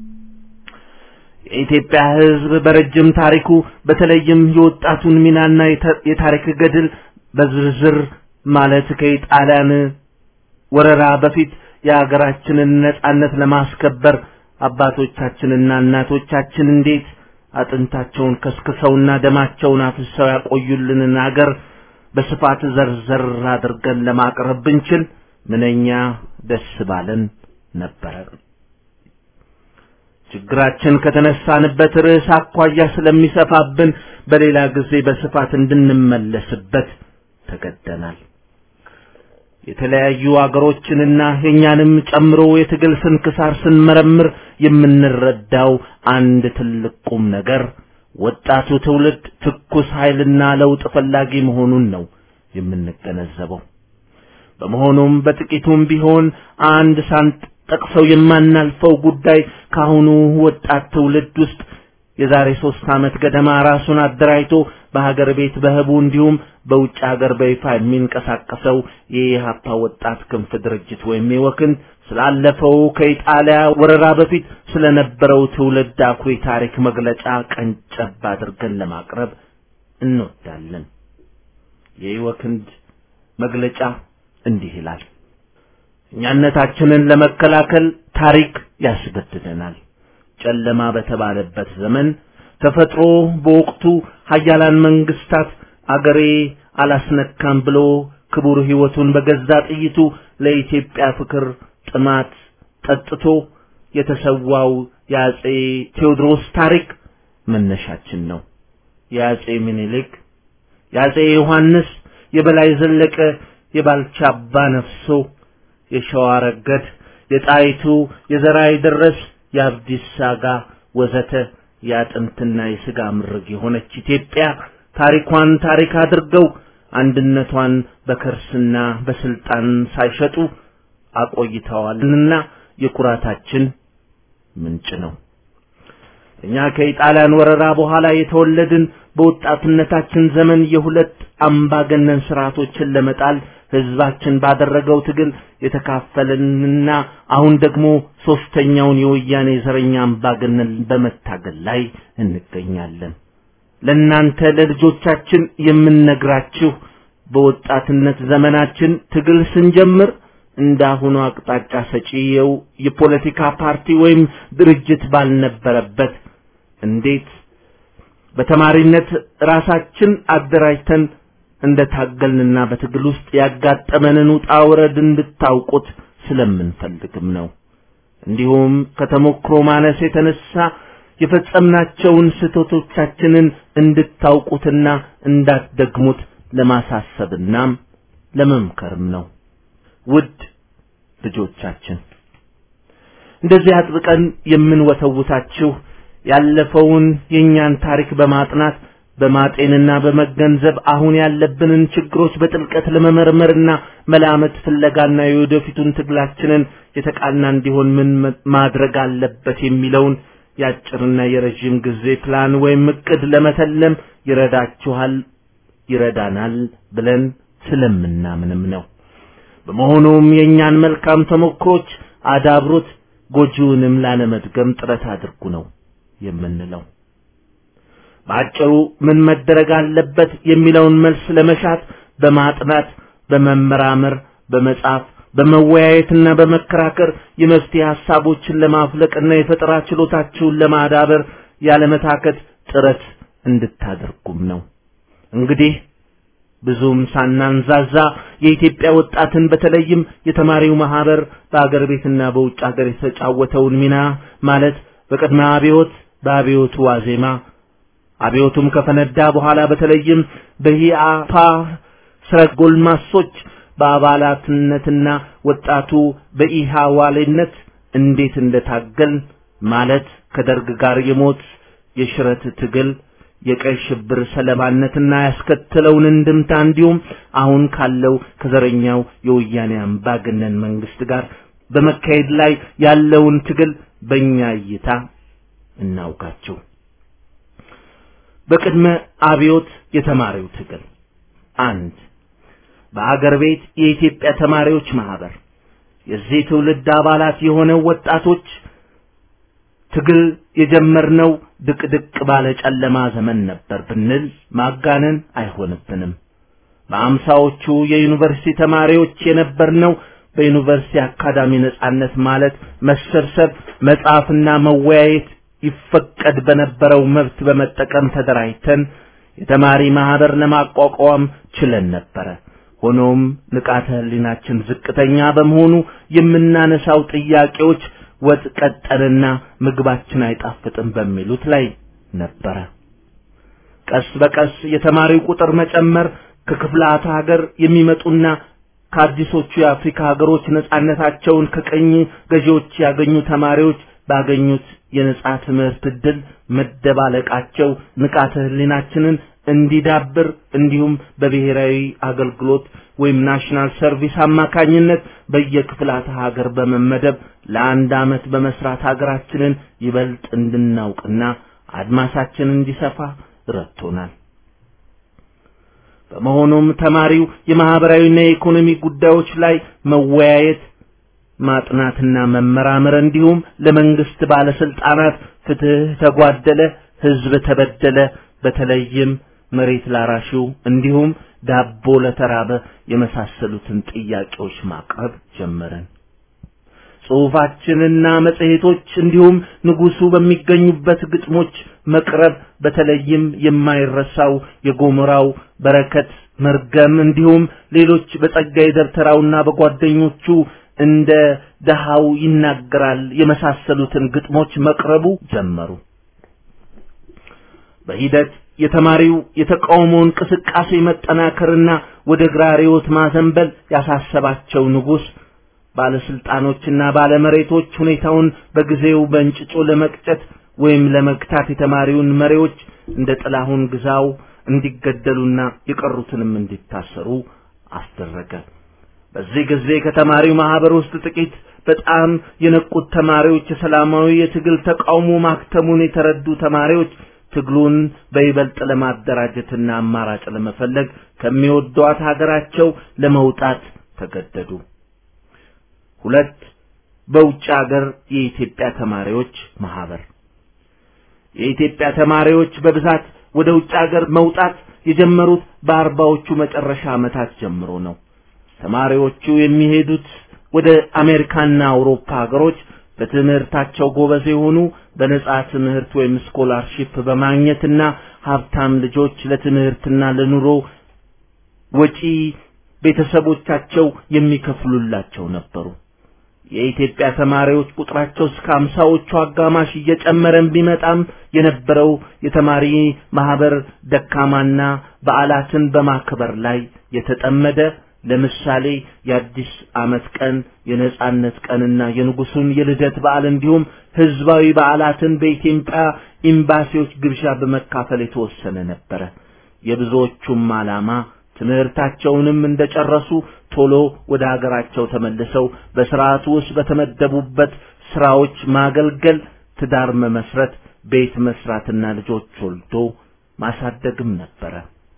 የኢትዮጵያ ሕዝብ በረጅም ታሪኩ በተለይም የወጣቱን ሚናና የታሪክ ገድል በዝርዝር ማለት ከኢጣሊያን ወረራ በፊት የሀገራችንን ነጻነት ለማስከበር አባቶቻችንና እናቶቻችን እንዴት አጥንታቸውን ከስክሰውና ደማቸውን አፍስሰው ያቆዩልንን ሀገር በስፋት ዘርዘር አድርገን ለማቅረብ ብንችል ምንኛ ደስ ባለን ነበር። ችግራችን ከተነሳንበት ርዕስ አኳያ ስለሚሰፋብን በሌላ ጊዜ በስፋት እንድንመለስበት ተገደናል። የተለያዩ አገሮችንና የኛንም ጨምሮ የትግል ስንክሳር ስንመረምር የምንረዳው አንድ ትልቅ ቁም ነገር ወጣቱ ትውልድ ትኩስ ኃይልና ለውጥ ፈላጊ መሆኑን ነው የምንገነዘበው። በመሆኑም በጥቂቱም ቢሆን አንድ ሳንጠቅሰው የማናልፈው ጉዳይ ካሁኑ ወጣት ትውልድ ውስጥ የዛሬ 3 ዓመት ገደማ ራሱን አደራጅቶ በሀገር ቤት በህቡ እንዲሁም በውጭ ሀገር በይፋ የሚንቀሳቀሰው የኢሃፓ ወጣት ክንፍ ድርጅት ወይም የወክን ስላለፈው ከኢጣሊያ ወረራ በፊት ስለነበረው ትውልድ አኩሪ ታሪክ መግለጫ ቀንጨብ አድርገን ለማቅረብ እንወዳለን። የወክን መግለጫ እንዲህ ይላል። እኛነታችንን ለመከላከል ታሪክ ያስገድደናል። ጨለማ በተባለበት ዘመን ተፈጥሮ በወቅቱ ሀያላን መንግስታት አገሬ አላስነካም ብሎ ክቡር ህይወቱን በገዛ ጥይቱ ለኢትዮጵያ ፍቅር ጥማት ጠጥቶ የተሰዋው የአጼ ቴዎድሮስ ታሪክ መነሻችን ነው። የአጼ ምኒልክ፣ የአጼ ዮሐንስ፣ የበላይ ዘለቀ፣ የባልቻ አባ ነፍሶ፣ የሸዋ ረገድ፣ የጣይቱ፣ የዘራይ ደረስ፣ የአብዲሳ አጋ ወዘተ ያጥንትና የሥጋ ምርግ የሆነች ኢትዮጵያ ታሪኳን ታሪክ አድርገው አንድነቷን በከርስና በስልጣን ሳይሸጡ አቆይተዋልና የኩራታችን ምንጭ ነው። እኛ ከኢጣሊያን ወረራ በኋላ የተወለድን በወጣትነታችን ዘመን የሁለት አምባገነን ስርዓቶችን ለመጣል ህዝባችን ባደረገው ትግል የተካፈለንና አሁን ደግሞ ሶስተኛውን የወያኔ ዘረኛ አምባገነን በመታገል ላይ እንገኛለን። ለእናንተ ለልጆቻችን የምንነግራችሁ በወጣትነት ዘመናችን ትግል ስንጀምር እንዳሁኑ አቅጣጫ ሰጪው የፖለቲካ ፓርቲ ወይም ድርጅት ባልነበረበት እንዴት በተማሪነት ራሳችን አደራጅተን እንደታገልንና በትግል ውስጥ ያጋጠመንን ውጣ ውረድ እንድታውቁት ስለምንፈልግም ነው። እንዲሁም ከተሞክሮ ማነስ የተነሳ የፈጸምናቸውን ስህተቶቻችንን እንድታውቁትና እንዳትደግሙት ለማሳሰብና ለመምከርም ነው። ውድ ልጆቻችን እንደዚህ አጥብቀን የምንወተውታችሁ ያለፈውን የኛን ታሪክ በማጥናት በማጤንና በመገንዘብ አሁን ያለብንን ችግሮች በጥልቀት ለመመርመርና መላመት ፍለጋና የወደፊቱን ትግላችንን የተቃና እንዲሆን ምን ማድረግ አለበት የሚለውን ያጭርና የረጅም ጊዜ ፕላን ወይም እቅድ ለመተለም ይረዳናል ብለን ስለምናምንም ነው። በመሆኑም የኛን መልካም ተሞክሮች አዳብሩት፣ ጎጂውንም ላለመድገም ጥረት አድርጉ ነው የምንለው። ባጭሩ ምን መደረግ አለበት የሚለውን መልስ ለመሻት በማጥናት በመመራመር በመጻፍ በመወያየትና በመከራከር የመፍትሄ ሐሳቦችን ለማፍለቅና የፈጠራ ችሎታችሁን ለማዳበር ያለመታከት ጥረት እንድታደርጉም ነው። እንግዲህ ብዙም ሳናንዛዛ የኢትዮጵያ ወጣትን በተለይም የተማሪው ማህበር በአገር ቤትና በውጭ ሀገር የተጫወተውን ሚና ማለት በቅድመ አብዮት፣ በአብዮቱ ዋዜማ፣ አብዮቱም ከፈነዳ በኋላ በተለይም በኢህአፓ ስረጎልማሶች በአባላትነትና ወጣቱ በኢህአዋልነት እንዴት እንደታገል ማለት ከደርግ ጋር የሞት የሽረት ትግል የቀይ ሽብር ሰለባነትና ያስከተለውን እንድምታ እንዲሁም አሁን ካለው ከዘረኛው የወያኔ አምባገነን መንግስት ጋር በመካሄድ ላይ ያለውን ትግል በእኛ እይታ እናውቃቸው። በቅድመ አብዮት የተማሪው ትግል 1 በአገር ቤት የኢትዮጵያ ተማሪዎች ማህበር የዚህ ትውልድ አባላት የሆነው ወጣቶች ትግል የጀመርነው ድቅድቅ ባለ ጨለማ ዘመን ነበር ብንል ማጋነን አይሆንብንም። በአምሳዎቹ የዩኒቨርሲቲ ተማሪዎች የነበርነው በዩኒቨርሲቲ አካዳሚ ነጻነት ማለት መሰብሰብ፣ መጻፍና መወያየት ይፈቀድ በነበረው መብት በመጠቀም ተደራጅተን የተማሪ ማህበር ለማቋቋም ችለን ነበር። ሆኖም ንቃተ ህሊናችን ዝቅተኛ በመሆኑ የምናነሳው ጥያቄዎች ወጥ ቀጠልና ምግባችን አይጣፍጥም በሚሉት ላይ ነበር። ቀስ በቀስ የተማሪው ቁጥር መጨመር ከክፍላተ ሀገር የሚመጡና ከአዲሶቹ የአፍሪካ ሀገሮች ነጻነታቸውን ከቀኝ ገዢዎች ያገኙ ተማሪዎች ባገኙት የነጻ ትምህርት ዕድል መደባለቃቸው ንቃተ ህሊናችንን እንዲዳብር እንዲሁም በብሔራዊ አገልግሎት ወይም ናሽናል ሰርቪስ አማካኝነት በየክፍላተ ሀገር በመመደብ ለአንድ አመት በመስራት ሀገራችንን ይበልጥ እንድናውቅና አድማሳችንን እንዲሰፋ ረድቶናል። በመሆኑም ተማሪው የማህበራዊና የኢኮኖሚ ጉዳዮች ላይ መወያየት፣ ማጥናትና መመራመር እንዲሁም ለመንግስት ባለስልጣናት ፍትህ ተጓደለ፣ ህዝብ ተበደለ፣ በተለይም መሬት ላራሹ እንዲሁም ዳቦ ለተራበ የመሳሰሉትን ጥያቄዎች ማቅረብ ጀመረን። ጽሑፋችንና መጽሔቶች እንዲሁም ንጉሱ በሚገኙበት ግጥሞች መቅረብ በተለይም የማይረሳው የጎሞራው በረከት መርገም እንዲሁም ሌሎች በጸጋዬ ደብተራውና በጓደኞቹ እንደ ደሃው ይናገራል የመሳሰሉትን ግጥሞች መቅረቡ ጀመሩ። በሂደት የተማሪው የተቃውሞ እንቅስቃሴ መጠናከርና ወደ ግራሪዎት ማዘንበል ያሳሰባቸው ንጉስ ባለስልጣኖችና ባለመሬቶች ሁኔታውን በጊዜው በእንጭጮ ለመቅጨት ወይም ለመግታት የተማሪውን መሪዎች እንደ ጥላሁን ግዛው እንዲገደሉና የቀሩትንም እንዲታሰሩ አስደረገ። በዚህ ጊዜ ከተማሪው ማህበር ውስጥ ጥቂት በጣም የነቁት ተማሪዎች የሰላማዊ የትግል ተቃውሞ ማክተሙን የተረዱ ተማሪዎች ትግሉን በይበልጥ ለማደራጀትና አማራጭ ለመፈለግ ከሚወዷት ሀገራቸው ለመውጣት ተገደዱ። 2 በውጭ ሀገር የኢትዮጵያ ተማሪዎች ማህበር የኢትዮጵያ ተማሪዎች በብዛት ወደ ውጭ ሀገር መውጣት የጀመሩት በ40ዎቹ መጨረሻ ዓመታት ጀምሮ ነው። ተማሪዎቹ የሚሄዱት ወደ አሜሪካና አውሮፓ ሀገሮች በትምህርታቸው ጎበዝ የሆኑ በነጻ ትምህርት ወይም ስኮላርሺፕ በማግኘትና ሀብታም ልጆች ለትምህርትና ለኑሮ ወጪ ቤተሰቦቻቸው የሚከፍሉላቸው ነበሩ። የኢትዮጵያ ተማሪዎች ቁጥራቸው እስከ 50ዎቹ አጋማሽ እየጨመረን ቢመጣም የነበረው የተማሪ ማህበር ደካማና በዓላትን በማክበር ላይ የተጠመደ ለምሳሌ የአዲስ ዓመት ቀን የነጻነት ቀንና የንጉሱን የልደት በዓል እንዲሁም ህዝባዊ በዓላትን በኢትዮጵያ ኤምባሲዎች ግብዣ በመካፈል የተወሰነ ነበር። የብዙዎቹም ዓላማ ትምህርታቸውንም እንደጨረሱ ቶሎ ወደ ሀገራቸው ተመልሰው በስርዓቱ ውስጥ በተመደቡበት ስራዎች ማገልገል፣ ትዳር መመስረት፣ ቤት መስራትና ልጆች ወልዶ ማሳደግም ነበር።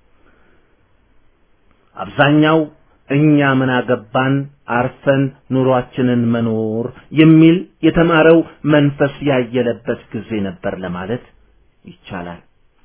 አብዛኛው እኛ ምን አገባን አርፈን ኑሯችንን መኖር የሚል የተማረው መንፈስ ያየለበት ጊዜ ነበር ለማለት ይቻላል።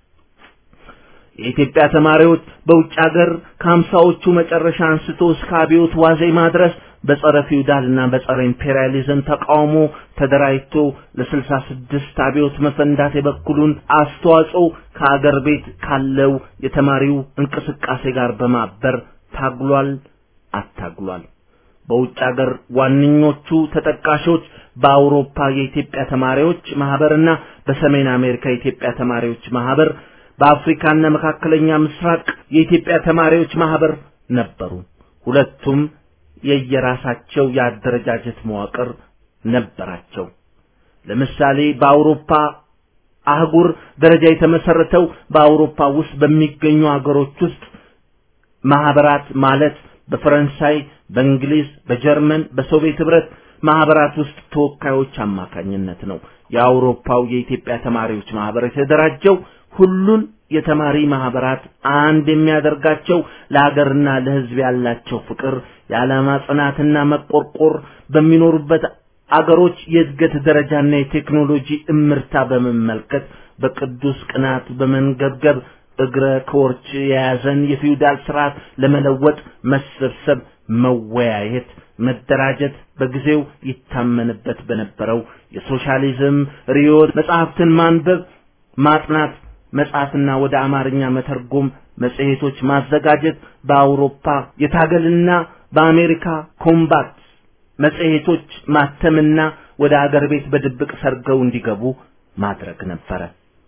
የኢትዮጵያ ተማሪዎች በውጭ ሀገር ከ50ዎቹ መጨረሻ አንስቶ እስከ አብዮት ዋዜማ ድረስ በጸረ ፊውዳልና በጸረ ኢምፔሪያሊዝም ተቃውሞ ተደራጅቶ ለ66 አብዮት መፈንዳት የበኩሉን አስተዋጽኦ ከሀገር ቤት ካለው የተማሪው እንቅስቃሴ ጋር በማበር ታግሏል፣ አታግሏል። በውጭ ሀገር ዋነኞቹ ተጠቃሾች በአውሮፓ የኢትዮጵያ ተማሪዎች ማህበርና በሰሜን አሜሪካ የኢትዮጵያ ተማሪዎች ማህበር፣ በአፍሪካና መካከለኛ ምስራቅ የኢትዮጵያ ተማሪዎች ማህበር ነበሩ። ሁለቱም የየራሳቸው የአደረጃጀት መዋቅር ነበራቸው። ለምሳሌ በአውሮፓ አህጉር ደረጃ የተመሰረተው በአውሮፓ ውስጥ በሚገኙ ሀገሮች ውስጥ ማህበራት ማለት በፈረንሳይ፣ በእንግሊዝ፣ በጀርመን፣ በሶቪየት ህብረት ማህበራት ውስጥ ተወካዮች አማካኝነት ነው። የአውሮፓው የኢትዮጵያ ተማሪዎች ማህበር የተደራጀው ሁሉን የተማሪ ማህበራት አንድ የሚያደርጋቸው ለሀገርና ለህዝብ ያላቸው ፍቅር፣ የዓላማ ጽናትና መቆርቆር፣ በሚኖሩበት አገሮች የእድገት ደረጃና የቴክኖሎጂ እምርታ በመመልከት በቅዱስ ቅናት በመንገብገብ እግረ ከወርች የያዘን የፊውዳል ስርዓት ለመለወጥ መሰብሰብ፣ መወያየት፣ መደራጀት በጊዜው ይታመንበት በነበረው የሶሻሊዝም ሪዮት መጽሐፍትን ማንበብ፣ ማጥናት፣ መጽሐፍና ወደ አማርኛ መተርጎም፣ መጽሔቶች ማዘጋጀት፣ በአውሮፓ የታገልና በአሜሪካ ኮምባት መጽሔቶች ማተምና ወደ አገር ቤት በድብቅ ሰርገው እንዲገቡ ማድረግ ነበር።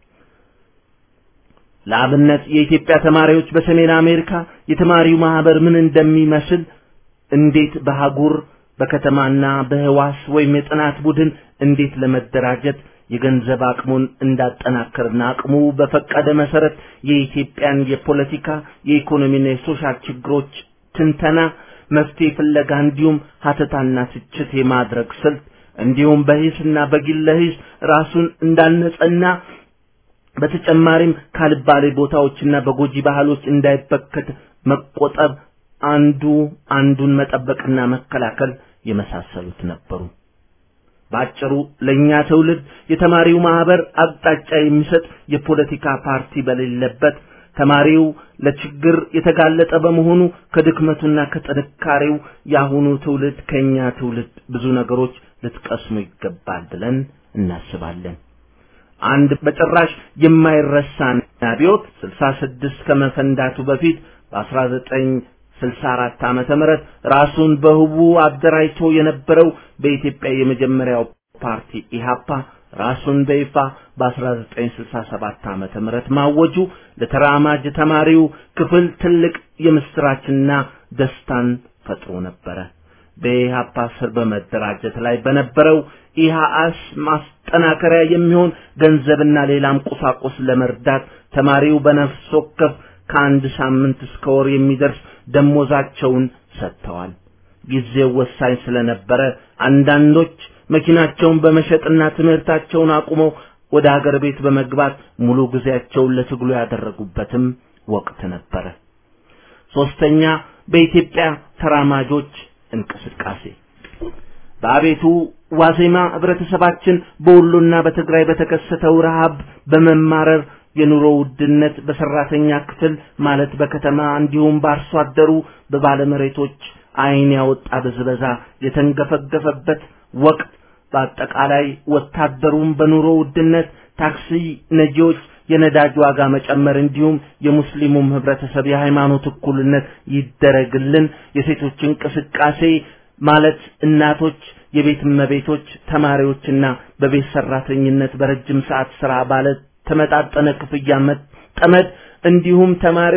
ለአብነት የኢትዮጵያ ተማሪዎች በሰሜን አሜሪካ የተማሪው ማህበር ምን እንደሚመስል፣ እንዴት በአህጉር በከተማና በህዋስ ወይም የጥናት ቡድን እንዴት ለመደራጀት የገንዘብ አቅሙን እንዳጠናከርና አቅሙ በፈቀደ መሰረት የኢትዮጵያን የፖለቲካ የኢኮኖሚና የሶሻል ችግሮች ትንተና፣ መፍትሄ ፍለጋ እንዲሁም ሀተታና ትችት የማድረግ ስልት እንዲሁም በሂስና በግለ ሂስ ራሱን እንዳነጸና በተጨማሪም ካልባሌ ቦታዎችና በጎጂ ባህሎች እንዳይበከት መቆጠብ፣ አንዱን መጠበቅና መከላከል የመሳሰሉት ነበሩ። ባጭሩ ለኛ ትውልድ የተማሪው ማህበር አቅጣጫ የሚሰጥ የፖለቲካ ፓርቲ በሌለበት፣ ተማሪው ለችግር የተጋለጠ በመሆኑ ከድክመቱና ከጥንካሬው ያሁኑ ትውልድ ከኛ ትውልድ ብዙ ነገሮች ልትቀስሙ ይገባል ብለን እናስባለን። አንድ በጭራሽ የማይረሳ አብዮት 66 ከመፈንዳቱ በፊት በ1964 ዓመተ ምህረት ራሱን በህቡ አደራጅቶ የነበረው በኢትዮጵያ የመጀመሪያው ፓርቲ ኢሃፓ ራሱን በይፋ በ1967 ዓመተ ምህረት ማወጁ ለተራማጅ ተማሪው ክፍል ትልቅ የምስራችና ደስታን ፈጥሮ ነበር። በኢሃፓ ስር በመደራጀት ላይ በነበረው ኢሃአስ ማስጠናከሪያ የሚሆን ገንዘብና ሌላም ቁሳቁስ ለመርዳት ተማሪው በነፍስ ወከፍ ከአንድ ሳምንት እስከ ወር የሚደርስ ደሞዛቸውን ሰጥተዋል። ጊዜው ወሳኝ ስለነበረ አንዳንዶች መኪናቸውን በመሸጥና ትምህርታቸውን አቁመው ወደ ሀገር ቤት በመግባት ሙሉ ጊዜያቸውን ለትግሉ ያደረጉበትም ወቅት ነበር። ሶስተኛ በኢትዮጵያ ተራማጆች እንቅስቃሴ በአቤቱ ዋዜማ ህብረተሰባችን በወሎና በትግራይ በተከሰተው ረሃብ በመማረር የኑሮ ውድነት በሰራተኛ ክፍል ማለት በከተማ እንዲሁም በአርሶ አደሩ በባለመሬቶች አይን ያወጣ በዝበዛ የተንገፈገፈበት ወቅት በአጠቃላይ ወታደሩም በኑሮ ውድነት፣ ታክሲ ነጂዎች የነዳጅ ዋጋ መጨመር እንዲሁም የሙስሊሙም ህብረተሰብ የሃይማኖት እኩልነት ይደረግልን፣ የሴቶች እንቅስቃሴ ማለት እናቶች፣ የቤት እመቤቶች፣ ተማሪዎችና በቤት ሰራተኝነት በረጅም ሰዓት ስራ ባለ ተመጣጣነ ክፍያ መጠመድ እንዲሁም ተማሪዎች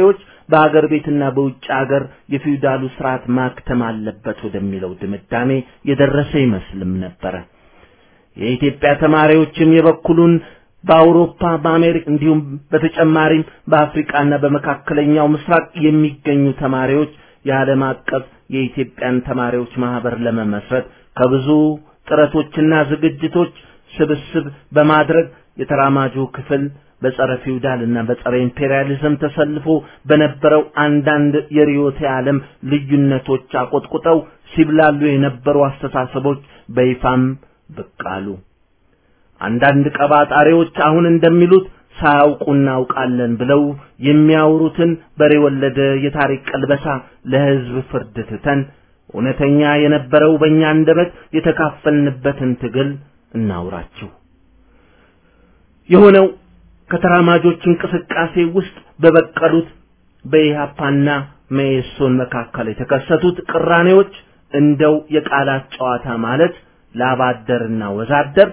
በአገር ቤትና በውጭ ሀገር የፊውዳሉ ስርዓት ማክተም አለበት ወደሚለው ድምዳሜ የደረሰ ይመስልም ነበር። የኢትዮጵያ ተማሪዎችም የበኩሉን በአውሮፓ በአሜሪካ እንዲሁም በተጨማሪም በአፍሪካና በመካከለኛው ምስራቅ የሚገኙ ተማሪዎች የዓለም አቀፍ የኢትዮጵያን ተማሪዎች ማህበር ለመመስረት ከብዙ ጥረቶችና ዝግጅቶች ስብስብ በማድረግ የተራማጁ ክፍል በጸረ ፊውዳልና በጸረ ኢምፔሪያሊዝም ተሰልፎ በነበረው አንዳንድ የሪዮት ዓለም ልዩነቶች አቆጥቁጠው ሲብላሉ የነበሩ አስተሳሰቦች በይፋም በቃሉ። አንዳንድ ቀባጣሪዎች አሁን እንደሚሉት ሳያውቁና አውቃለን ብለው የሚያወሩትን በሬ ወለደ የታሪክ ቀልበሳ ለህዝብ ፍርድ ትተን እውነተኛ የነበረው በእኛ አንደበት የተካፈልንበትን ትግል እናውራችሁ። የሆነው ከተራማጆች እንቅስቃሴ ውስጥ በበቀሉት በኢሃፓና መኢሶን መካከል የተከሰቱት ቅራኔዎች እንደው የቃላት ጨዋታ ማለት ላባደርና ወዛደር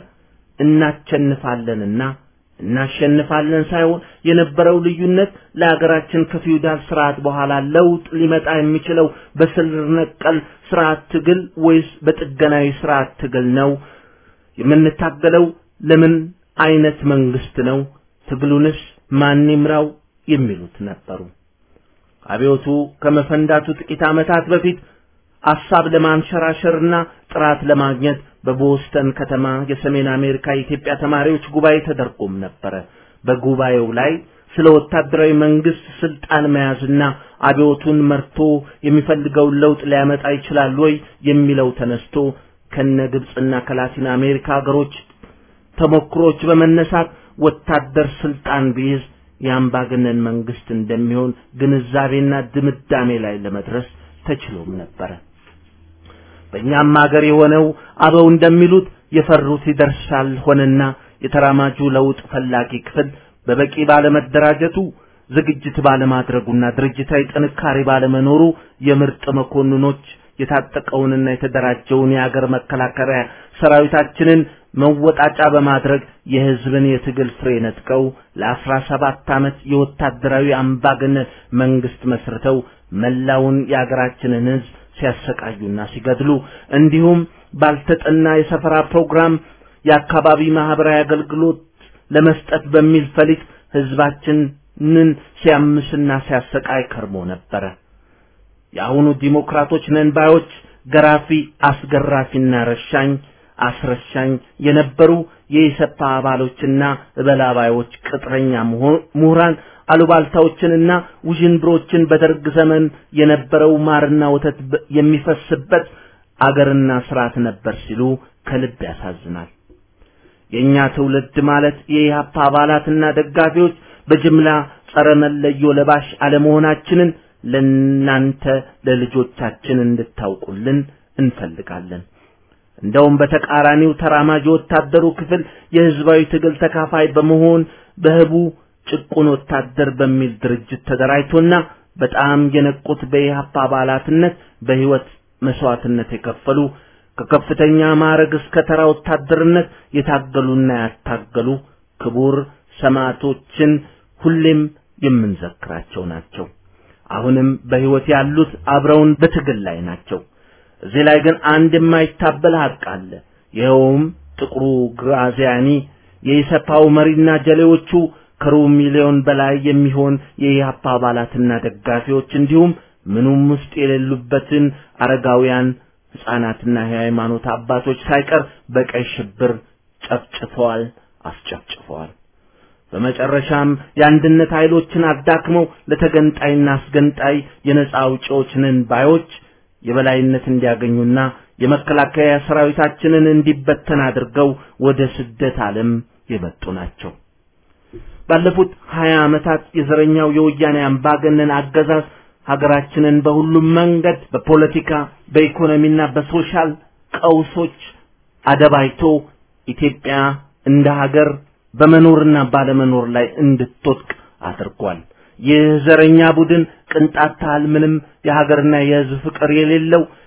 እናቸንፋለንና እናሸንፋለን ሳይሆን የነበረው ልዩነት ለሀገራችን ከፊውዳል ስርዓት በኋላ ለውጥ ሊመጣ የሚችለው በስር ነቀል ስርዓት ትግል ወይስ በጥገናዊ ስርዓት ትግል ነው? የምንታገለው ለምን አይነት መንግስት ነው? ትግሉንስ ማን ይምራው? የሚሉት ነበሩ። አብዮቱ ከመፈንዳቱ ጥቂት ዓመታት በፊት ሐሳብ ለማንሸራሸርና ጥራት ለማግኘት በቦስተን ከተማ የሰሜን አሜሪካ የኢትዮጵያ ተማሪዎች ጉባኤ ተደርጎም ነበር። በጉባኤው ላይ ስለ ወታደራዊ መንግስት ስልጣን መያዝና አብዮቱን መርቶ የሚፈልገው ለውጥ ሊያመጣ ይችላል ወይ የሚለው ተነስቶ ከነግብጽና ከላቲን አሜሪካ ሀገሮች ተሞክሮች በመነሳት ወታደር ስልጣን ቢይዝ የአምባገነን መንግስት እንደሚሆን ግንዛቤና ድምዳሜ ላይ ለመድረስ ተችሎም ነበር። በእኛም ሀገር የሆነው አበው እንደሚሉት የፈሩት ይደርሳል ሆነና የተራማጁ ለውጥ ፈላጊ ክፍል በበቂ ባለመደራጀቱ ዝግጅት ባለማድረጉና ድርጅታዊ ጥንካሬ ባለመኖሩ የምርጥ መኮንኖች የታጠቀውንና የተደራጀውን የሀገር መከላከያ ሰራዊታችንን መወጣጫ በማድረግ የህዝብን የትግል ፍሬ ነጥቀው ለ17 ዓመት የወታደራዊ አምባገነን መንግስት መስርተው መላውን የሀገራችንን ህዝብ ሲያሰቃዩና ሲገድሉ እንዲሁም ባልተጠና የሰፈራ ፕሮግራም የአካባቢ ማህበራዊ አገልግሎት ለመስጠት በሚል ፈሊጥ ህዝባችንን ሲያምስና ሲያሰቃይ ከርሞ ነበር። የአሁኑ ዲሞክራቶች ነን ባዮች ገራፊ አስገራፊና ረሻኝ አስረሻኝ የነበሩ የኢሰፓ አባሎችና በላባዮች ቅጥረኛ ምሁራን አሉባልታዎችንና ውዥንብሮችን በደርግ ዘመን የነበረው ማርና ወተት የሚፈስበት አገርና ስርዓት ነበር ሲሉ ከልብ ያሳዝናል። የኛ ትውልድ ማለት የኢሃፓ አባላትና ደጋፊዎች በጅምላ ጸረ መለዮ ለባሽ አለመሆናችንን ለናንተ ለልጆቻችን እንድታውቁልን እንፈልጋለን። እንደውም በተቃራኒው ተራማጅ ወታደሩ ክፍል የህዝባዊ ትግል ተካፋይ በመሆን በህቡ ጭቁን ወታደር በሚል ድርጅት ተደራጅቶና በጣም የነቁት በኢሃፓ አባላትነት በህይወት መስዋዕትነት የከፈሉ ከከፍተኛ ማዕረግ እስከ ተራ ወታደርነት የታገሉና ያታገሉ ክቡር ሰማዕቶችን ሁሌም የምንዘክራቸው ናቸው። አሁንም በህይወት ያሉት አብረውን በትግል ላይ ናቸው። እዚህ ላይ ግን አንድ የማይታበል ሀቅ አለ። ይኸውም ጥቁሩ ግራዚያኒ የኢሰፓው መሪና ጀሌዎቹ ከሩብ ሚሊዮን በላይ የሚሆን የኢሃፓ አባላትና ደጋፊዎች እንዲሁም ምኑም ውስጥ የሌሉበትን አረጋውያን ህፃናትና የሃይማኖት አባቶች ሳይቀር በቀይ ሽብር ጨፍጭፈዋል፣ አስጨፍጭፈዋል። በመጨረሻም የአንድነት ኃይሎችን አዳክመው ለተገንጣይና አስገንጣይ የነጻ አውጪዎች ነን ባዮች የበላይነት እንዲያገኙና የመከላከያ ሰራዊታችንን እንዲበተን አድርገው ወደ ስደት ዓለም የመጡ ናቸው። ባለፉት 20 ዓመታት የዘረኛው የወያኔ አምባገነን አገዛዝ ሀገራችንን በሁሉም መንገድ በፖለቲካ በኢኮኖሚና በሶሻል ቀውሶች አደባይቶ ኢትዮጵያ እንደ ሀገር በመኖርና ባለመኖር ላይ እንድትወድቅ አድርጓል። የዘረኛ ቡድን ቅንጣት ታህል ምንም የሀገርና የህዝብ ፍቅር የሌለው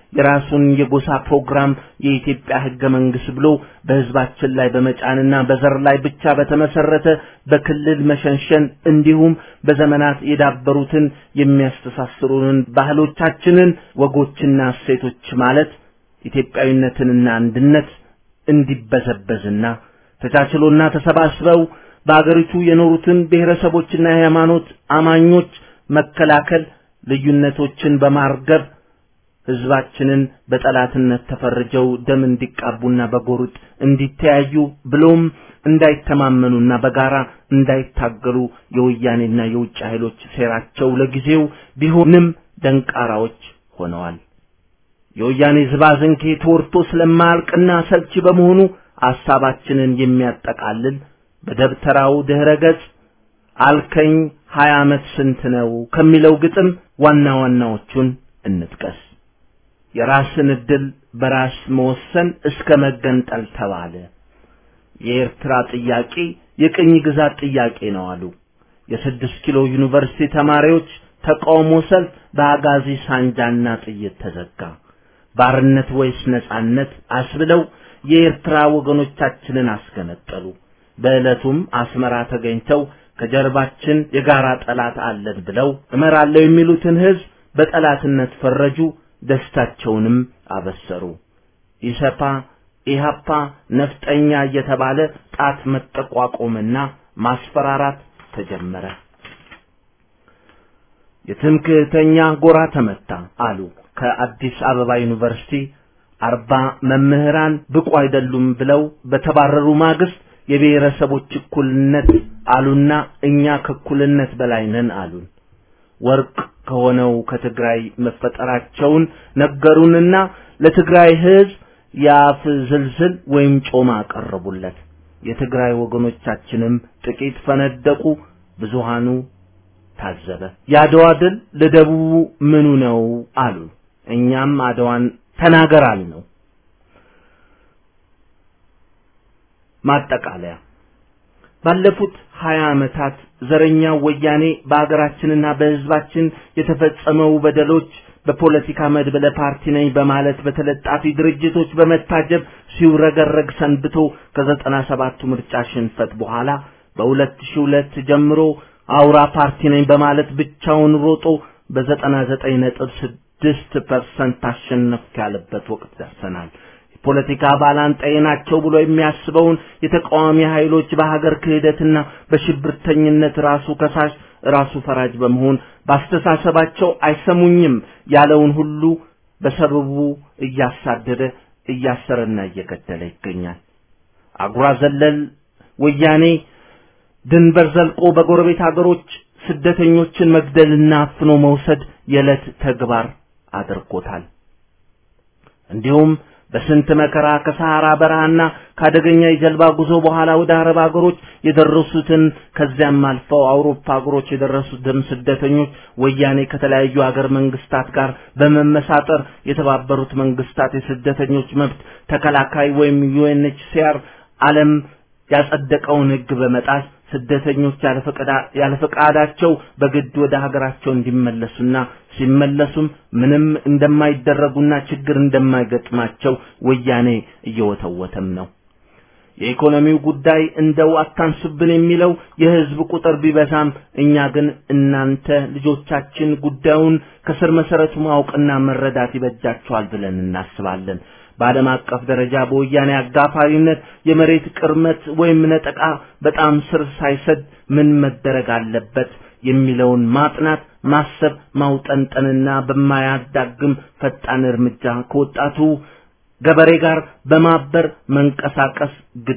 የራሱን የጎሳ ፕሮግራም የኢትዮጵያ ህገ መንግስት ብሎ በህዝባችን ላይ በመጫንና በዘር ላይ ብቻ በተመሰረተ በክልል መሸንሸን እንዲሁም በዘመናት የዳበሩትን የሚያስተሳስሩንን ባህሎቻችንን ወጎችና እሴቶች ማለት ኢትዮጵያዊነትንና አንድነት እንዲበዘበዝና ተቻችሎና ተሰባስበው በአገሪቱ የኖሩትን ብሔረሰቦችና የሃይማኖት አማኞች መከላከል ልዩነቶችን በማርገብ ህዝባችንን በጠላትነት ተፈርጀው ደም እንዲቃቡና በጎርጥ እንዲተያዩ ብሎም እንዳይተማመኑና በጋራ እንዳይታገሉ የወያኔና የውጭ ኃይሎች ሴራቸው ለጊዜው ቢሆንም ደንቃራዎች ሆነዋል። የወያኔ ዝባዝንኬ ተወርቶ ስለማያልቅና ሰልቺ በመሆኑ ሐሳባችንን የሚያጠቃልል በደብተራው ድህረ ገጽ አልከኝ 20 ዓመት ስንት ነው ከሚለው ግጥም ዋና ዋናዎቹን እንጥቀስ። የራስን ዕድል በራስ መወሰን እስከ መገንጠል ተባለ። የኤርትራ ጥያቄ የቅኝ ግዛት ጥያቄ ነው አሉ። የ6 ኪሎ ዩኒቨርሲቲ ተማሪዎች ተቃውሞ ሰልፍ በአጋዚ ሳንጃና ጥይት ተዘጋ። ባርነት ወይስ ነጻነት አስብለው የኤርትራ ወገኖቻችንን አስገነጠሉ። በእለቱም አስመራ ተገኝተው ከጀርባችን የጋራ ጠላት አለን ብለው እመራለው የሚሉትን ህዝብ በጠላትነት ፈረጁ። ደስታቸውንም አበሰሩ። ኢሰፓ ኢሃፓ ነፍጠኛ እየተባለ ጣት መጠቋቆምና ማስፈራራት ተጀመረ። የትምክህተኛ ጎራ ተመታ አሉ። ከአዲስ አበባ ዩኒቨርሲቲ 40 መምህራን ብቁ አይደሉም ብለው በተባረሩ ማግስት የብሔረሰቦች እኩልነት አሉና እኛ ከእኩልነት በላይ ነን አሉን። ወርቅ ከሆነው ከትግራይ መፈጠራቸውን ነገሩንና ለትግራይ ህዝብ ያፍ ዝልዝል ወይም ጮማ ቀረቡለት። የትግራይ ወገኖቻችንም ጥቂት ፈነደቁ፣ ብዙሃኑ ታዘበ። ያድዋ ድል ለደቡብ ምኑ ነው አሉ። እኛም አድዋን ተናገራል ነው። ማጠቃለያ ባለፉት 20 ዓመታት ዘረኛው ወያኔ በአገራችንና በህዝባችን የተፈጸመው በደሎች በፖለቲካ መድበለ ፓርቲ ነኝ በማለት በተለጣፊ ድርጅቶች በመታጀብ ሲውረገረግ ሰንብቶ ከ97ቱ ምርጫ ሽንፈት በኋላ በ2002 ጀምሮ አውራ ፓርቲ ነኝ በማለት ብቻውን ሮጦ በ99.6% አሸነፍ ያለበት ወቅት ደርሰናል። ፖለቲካ ባላንጣዬ ናቸው ብሎ የሚያስበውን የተቃዋሚ ኃይሎች በሀገር ክህደትና በሽብርተኝነት ራሱ ከሳሽ ራሱ ፈራጅ በመሆን ባስተሳሰባቸው አይሰሙኝም ያለውን ሁሉ በሰበቡ እያሳደደ እያሰረና እየገደለ ይገኛል። አጉራ ዘለል ወያኔ ድንበር ዘልቆ በጎረቤት ሀገሮች ስደተኞችን መግደልና አፍኖ መውሰድ የዕለት ተግባር አድርጎታል። እንዲሁም በስንት መከራ ከሰሃራ በረሃና ካደገኛ የጀልባ ጉዞ በኋላ ወደ አረብ ሀገሮች የደረሱትን ከዚያም አልፈው አውሮፓ ሀገሮች የደረሱትን ስደተኞች ወያኔ ከተለያዩ ሀገር መንግስታት ጋር በመመሳጠር የተባበሩት መንግስታት የስደተኞች መብት ተከላካይ ወይም UNHCR ዓለም ያጸደቀውን ህግ በመጣስ ስደተኞች ያለ ፈቃዳቸው በግድ ወደ ሀገራቸው እንዲመለሱና ሲመለሱም ምንም እንደማይደረጉና ችግር እንደማይገጥማቸው ወያኔ እየወተወተም ነው። የኢኮኖሚው ጉዳይ እንደው አታንሱብን የሚለው የህዝብ ቁጥር ቢበዛም እኛ ግን እናንተ ልጆቻችን ጉዳዩን ከስር መሰረቱ ማወቅና መረዳት ይበጃቸዋል ብለን እናስባለን። በዓለም አቀፍ ደረጃ በወያኔ አጋፋሪነት የመሬት ቅርመት ወይም ነጠቃ በጣም ስር ሳይሰድ ምን መደረግ አለበት የሚለውን ማጥናት ማሰብ ማውጠንጠንና በማያዳግም ፈጣን እርምጃ ከወጣቱ ገበሬ ጋር በማበር መንቀሳቀስ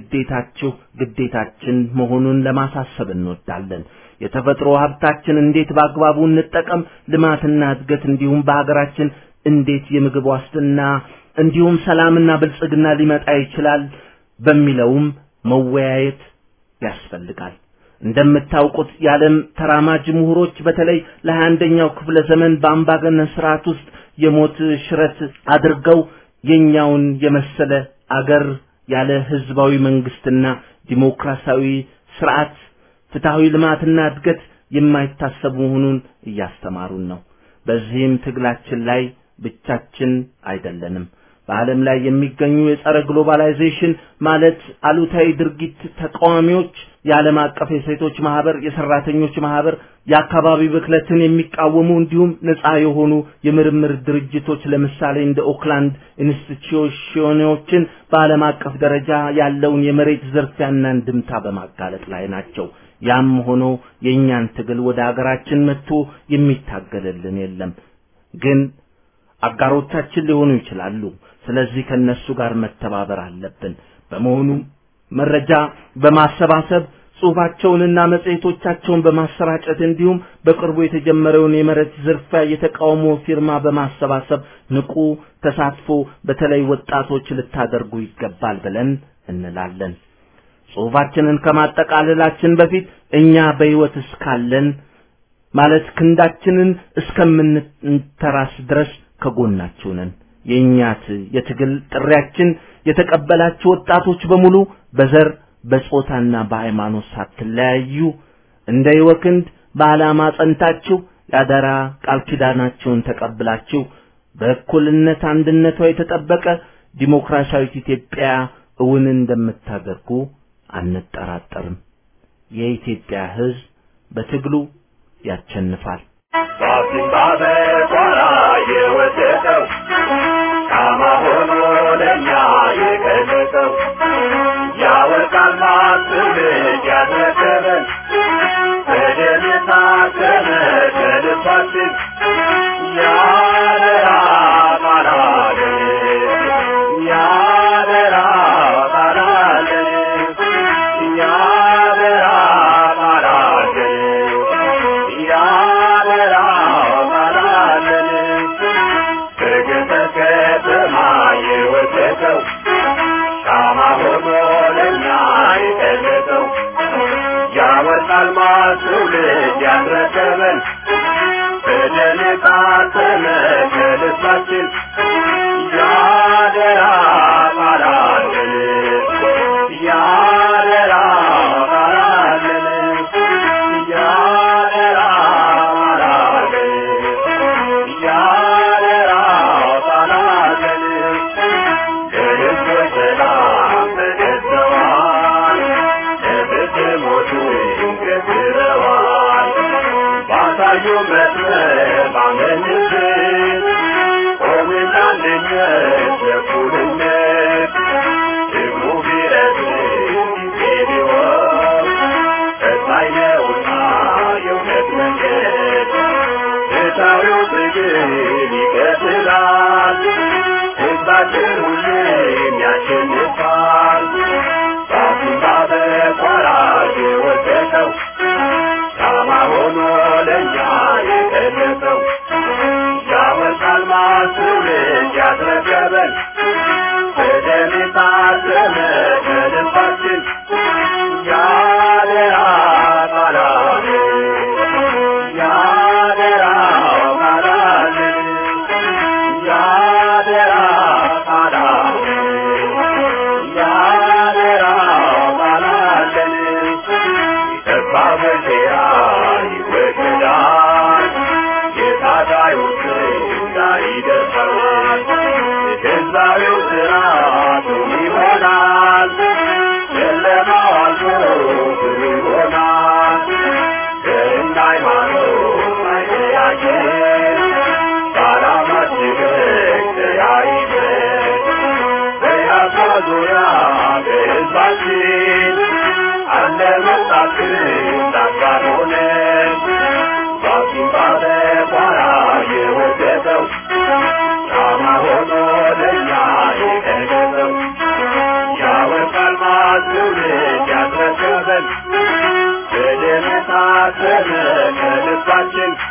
ግዴታችን መሆኑን ለማሳሰብ እንወዳለን። የተፈጥሮ ሀብታችን እንዴት በአግባቡ እንጠቀም፣ ልማትና እድገት እንዲሁም በሀገራችን እንዴት የምግብ ዋስትና እንዲሁም ሰላምና ብልጽግና ሊመጣ ይችላል በሚለውም መወያየት ያስፈልጋል። እንደምታውቁት የዓለም ተራማጅ ምሁሮች በተለይ ለ21ኛው ክፍለ ዘመን በአምባገነን ስርዓት ውስጥ የሞት ሽረት አድርገው የኛውን የመሰለ አገር ያለ ህዝባዊ መንግስትና ዲሞክራሲያዊ ስርዓት ፍትሃዊ ልማትና እድገት የማይታሰብ መሆኑን እያስተማሩን ነው። በዚህም ትግላችን ላይ ብቻችን አይደለንም። በዓለም ላይ የሚገኙ የጸረ ግሎባላይዜሽን ማለት አሉታዊ ድርጊት ተቃዋሚዎች የዓለም አቀፍ የሴቶች ማህበር፣ የሰራተኞች ማህበር፣ የአካባቢ ብክለትን የሚቃወሙ እንዲሁም ነፃ የሆኑ የምርምር ድርጅቶች ለምሳሌ እንደ ኦክላንድ ኢንስቲትዩሽኖችን በዓለም አቀፍ ደረጃ ያለውን የመሬት ዝርፊያና እንድምታ በማጋለጥ ላይ ናቸው። ያም ሆኖ የኛን ትግል ወደ ሀገራችን መጥቶ የሚታገልልን የለም። ግን አጋሮቻችን ሊሆኑ ይችላሉ። ስለዚህ ከነሱ ጋር መተባበር አለብን። በመሆኑ መረጃ በማሰባሰብ ጽሁፋቸውንና መጽሔቶቻቸውን በማሰራጨት እንዲሁም በቅርቡ የተጀመረውን የመሬት ዝርፊያ የተቃውሞ ፊርማ በማሰባሰብ ንቁ ተሳትፎ በተለይ ወጣቶች ልታደርጉ ይገባል ብለን እንላለን። ጽሁፋችንን ከማጠቃለላችን በፊት እኛ በህይወት እስካለን ማለት ክንዳችንን እስከምንተራስ ድረስ ከጎናችሁ ነን። የኛት የትግል ጥሪያችን የተቀበላችሁ ወጣቶች በሙሉ በዘር በጾታና በሃይማኖት ሳትለያዩ እንደ ይወክንድ በዓላማ ጸንታችሁ ያደራ ቃል ኪዳናችሁን ተቀብላችሁ በእኩልነት አንድነቷ የተጠበቀ ዲሞክራሲያዊት ኢትዮጵያ እውን እንደምታደርጉ አንጠራጠርም። የኢትዮጵያ ሕዝብ በትግሉ ያቸንፋል። ባሲምባበ ቋራ የወደቀው ሻማ ሆኖ ለኛ የገለጸው ያወርቃል ማስልጅ ያደረገን በደስታ ከመከልባችን ያደራ ባላለ ያደራ ባላለ ያደራ ባላለ ያደራ ባላለ ከገተከተማ የወደቀው ሻማ ሆኖ ለኛ የገለጸው ያወጣል ማስውልድ ያስረከበን በደስታ ከመከልባችን ያደራ ባላለን ያደራ ባላለን ያደራ ባላለን ያደራ ባላለን ለሕዝቦች ሰላም ተገዝተዋል ለብትሞቱ ገዝረዋል ባሳዩ መስመር ባመንበት ቆምና አንድነት ለእኩልነት ደግሞ ቢረዝም ጊዜ ቢሆን ቀጣይ ነውና የእውነት መንገድ ፍትሐዊው ትግል ይቀጥላል ሕዝባችን ሁሌም ያሸንፋል። ባሲምባበ ቋራ የወደቀው ሻማ ሆኖ ለኛ የገለጸው ያወጣል ማስውልድ ያስረከበን በደም የታተመ ከልባችን ያደራ ባላለን ያደራ ባላለን ያደራ ባላለን ያደራ ባላለን የጠባብ ሴራ ይወገዳል የታጋዮች ዛሬ ይደርሳል ሕዝባዊው ስርዓቱ ይሆናል ጨለማው አልፎ ብሩህ ይሆናል ከእንደ ሃይማኖት አይለያየን በዓላማችን ተያይዘን በያሷ ዙሪያ በሕዝባችን አለ መጣችን ዳጋን ሆነን ባሲምባበ ቋራ የወደቀው ሻማ ሆኖ ለኛ የገለጸው ያወጣል ማስውልድ ያስረከበን በደም የታተመ ከልባችን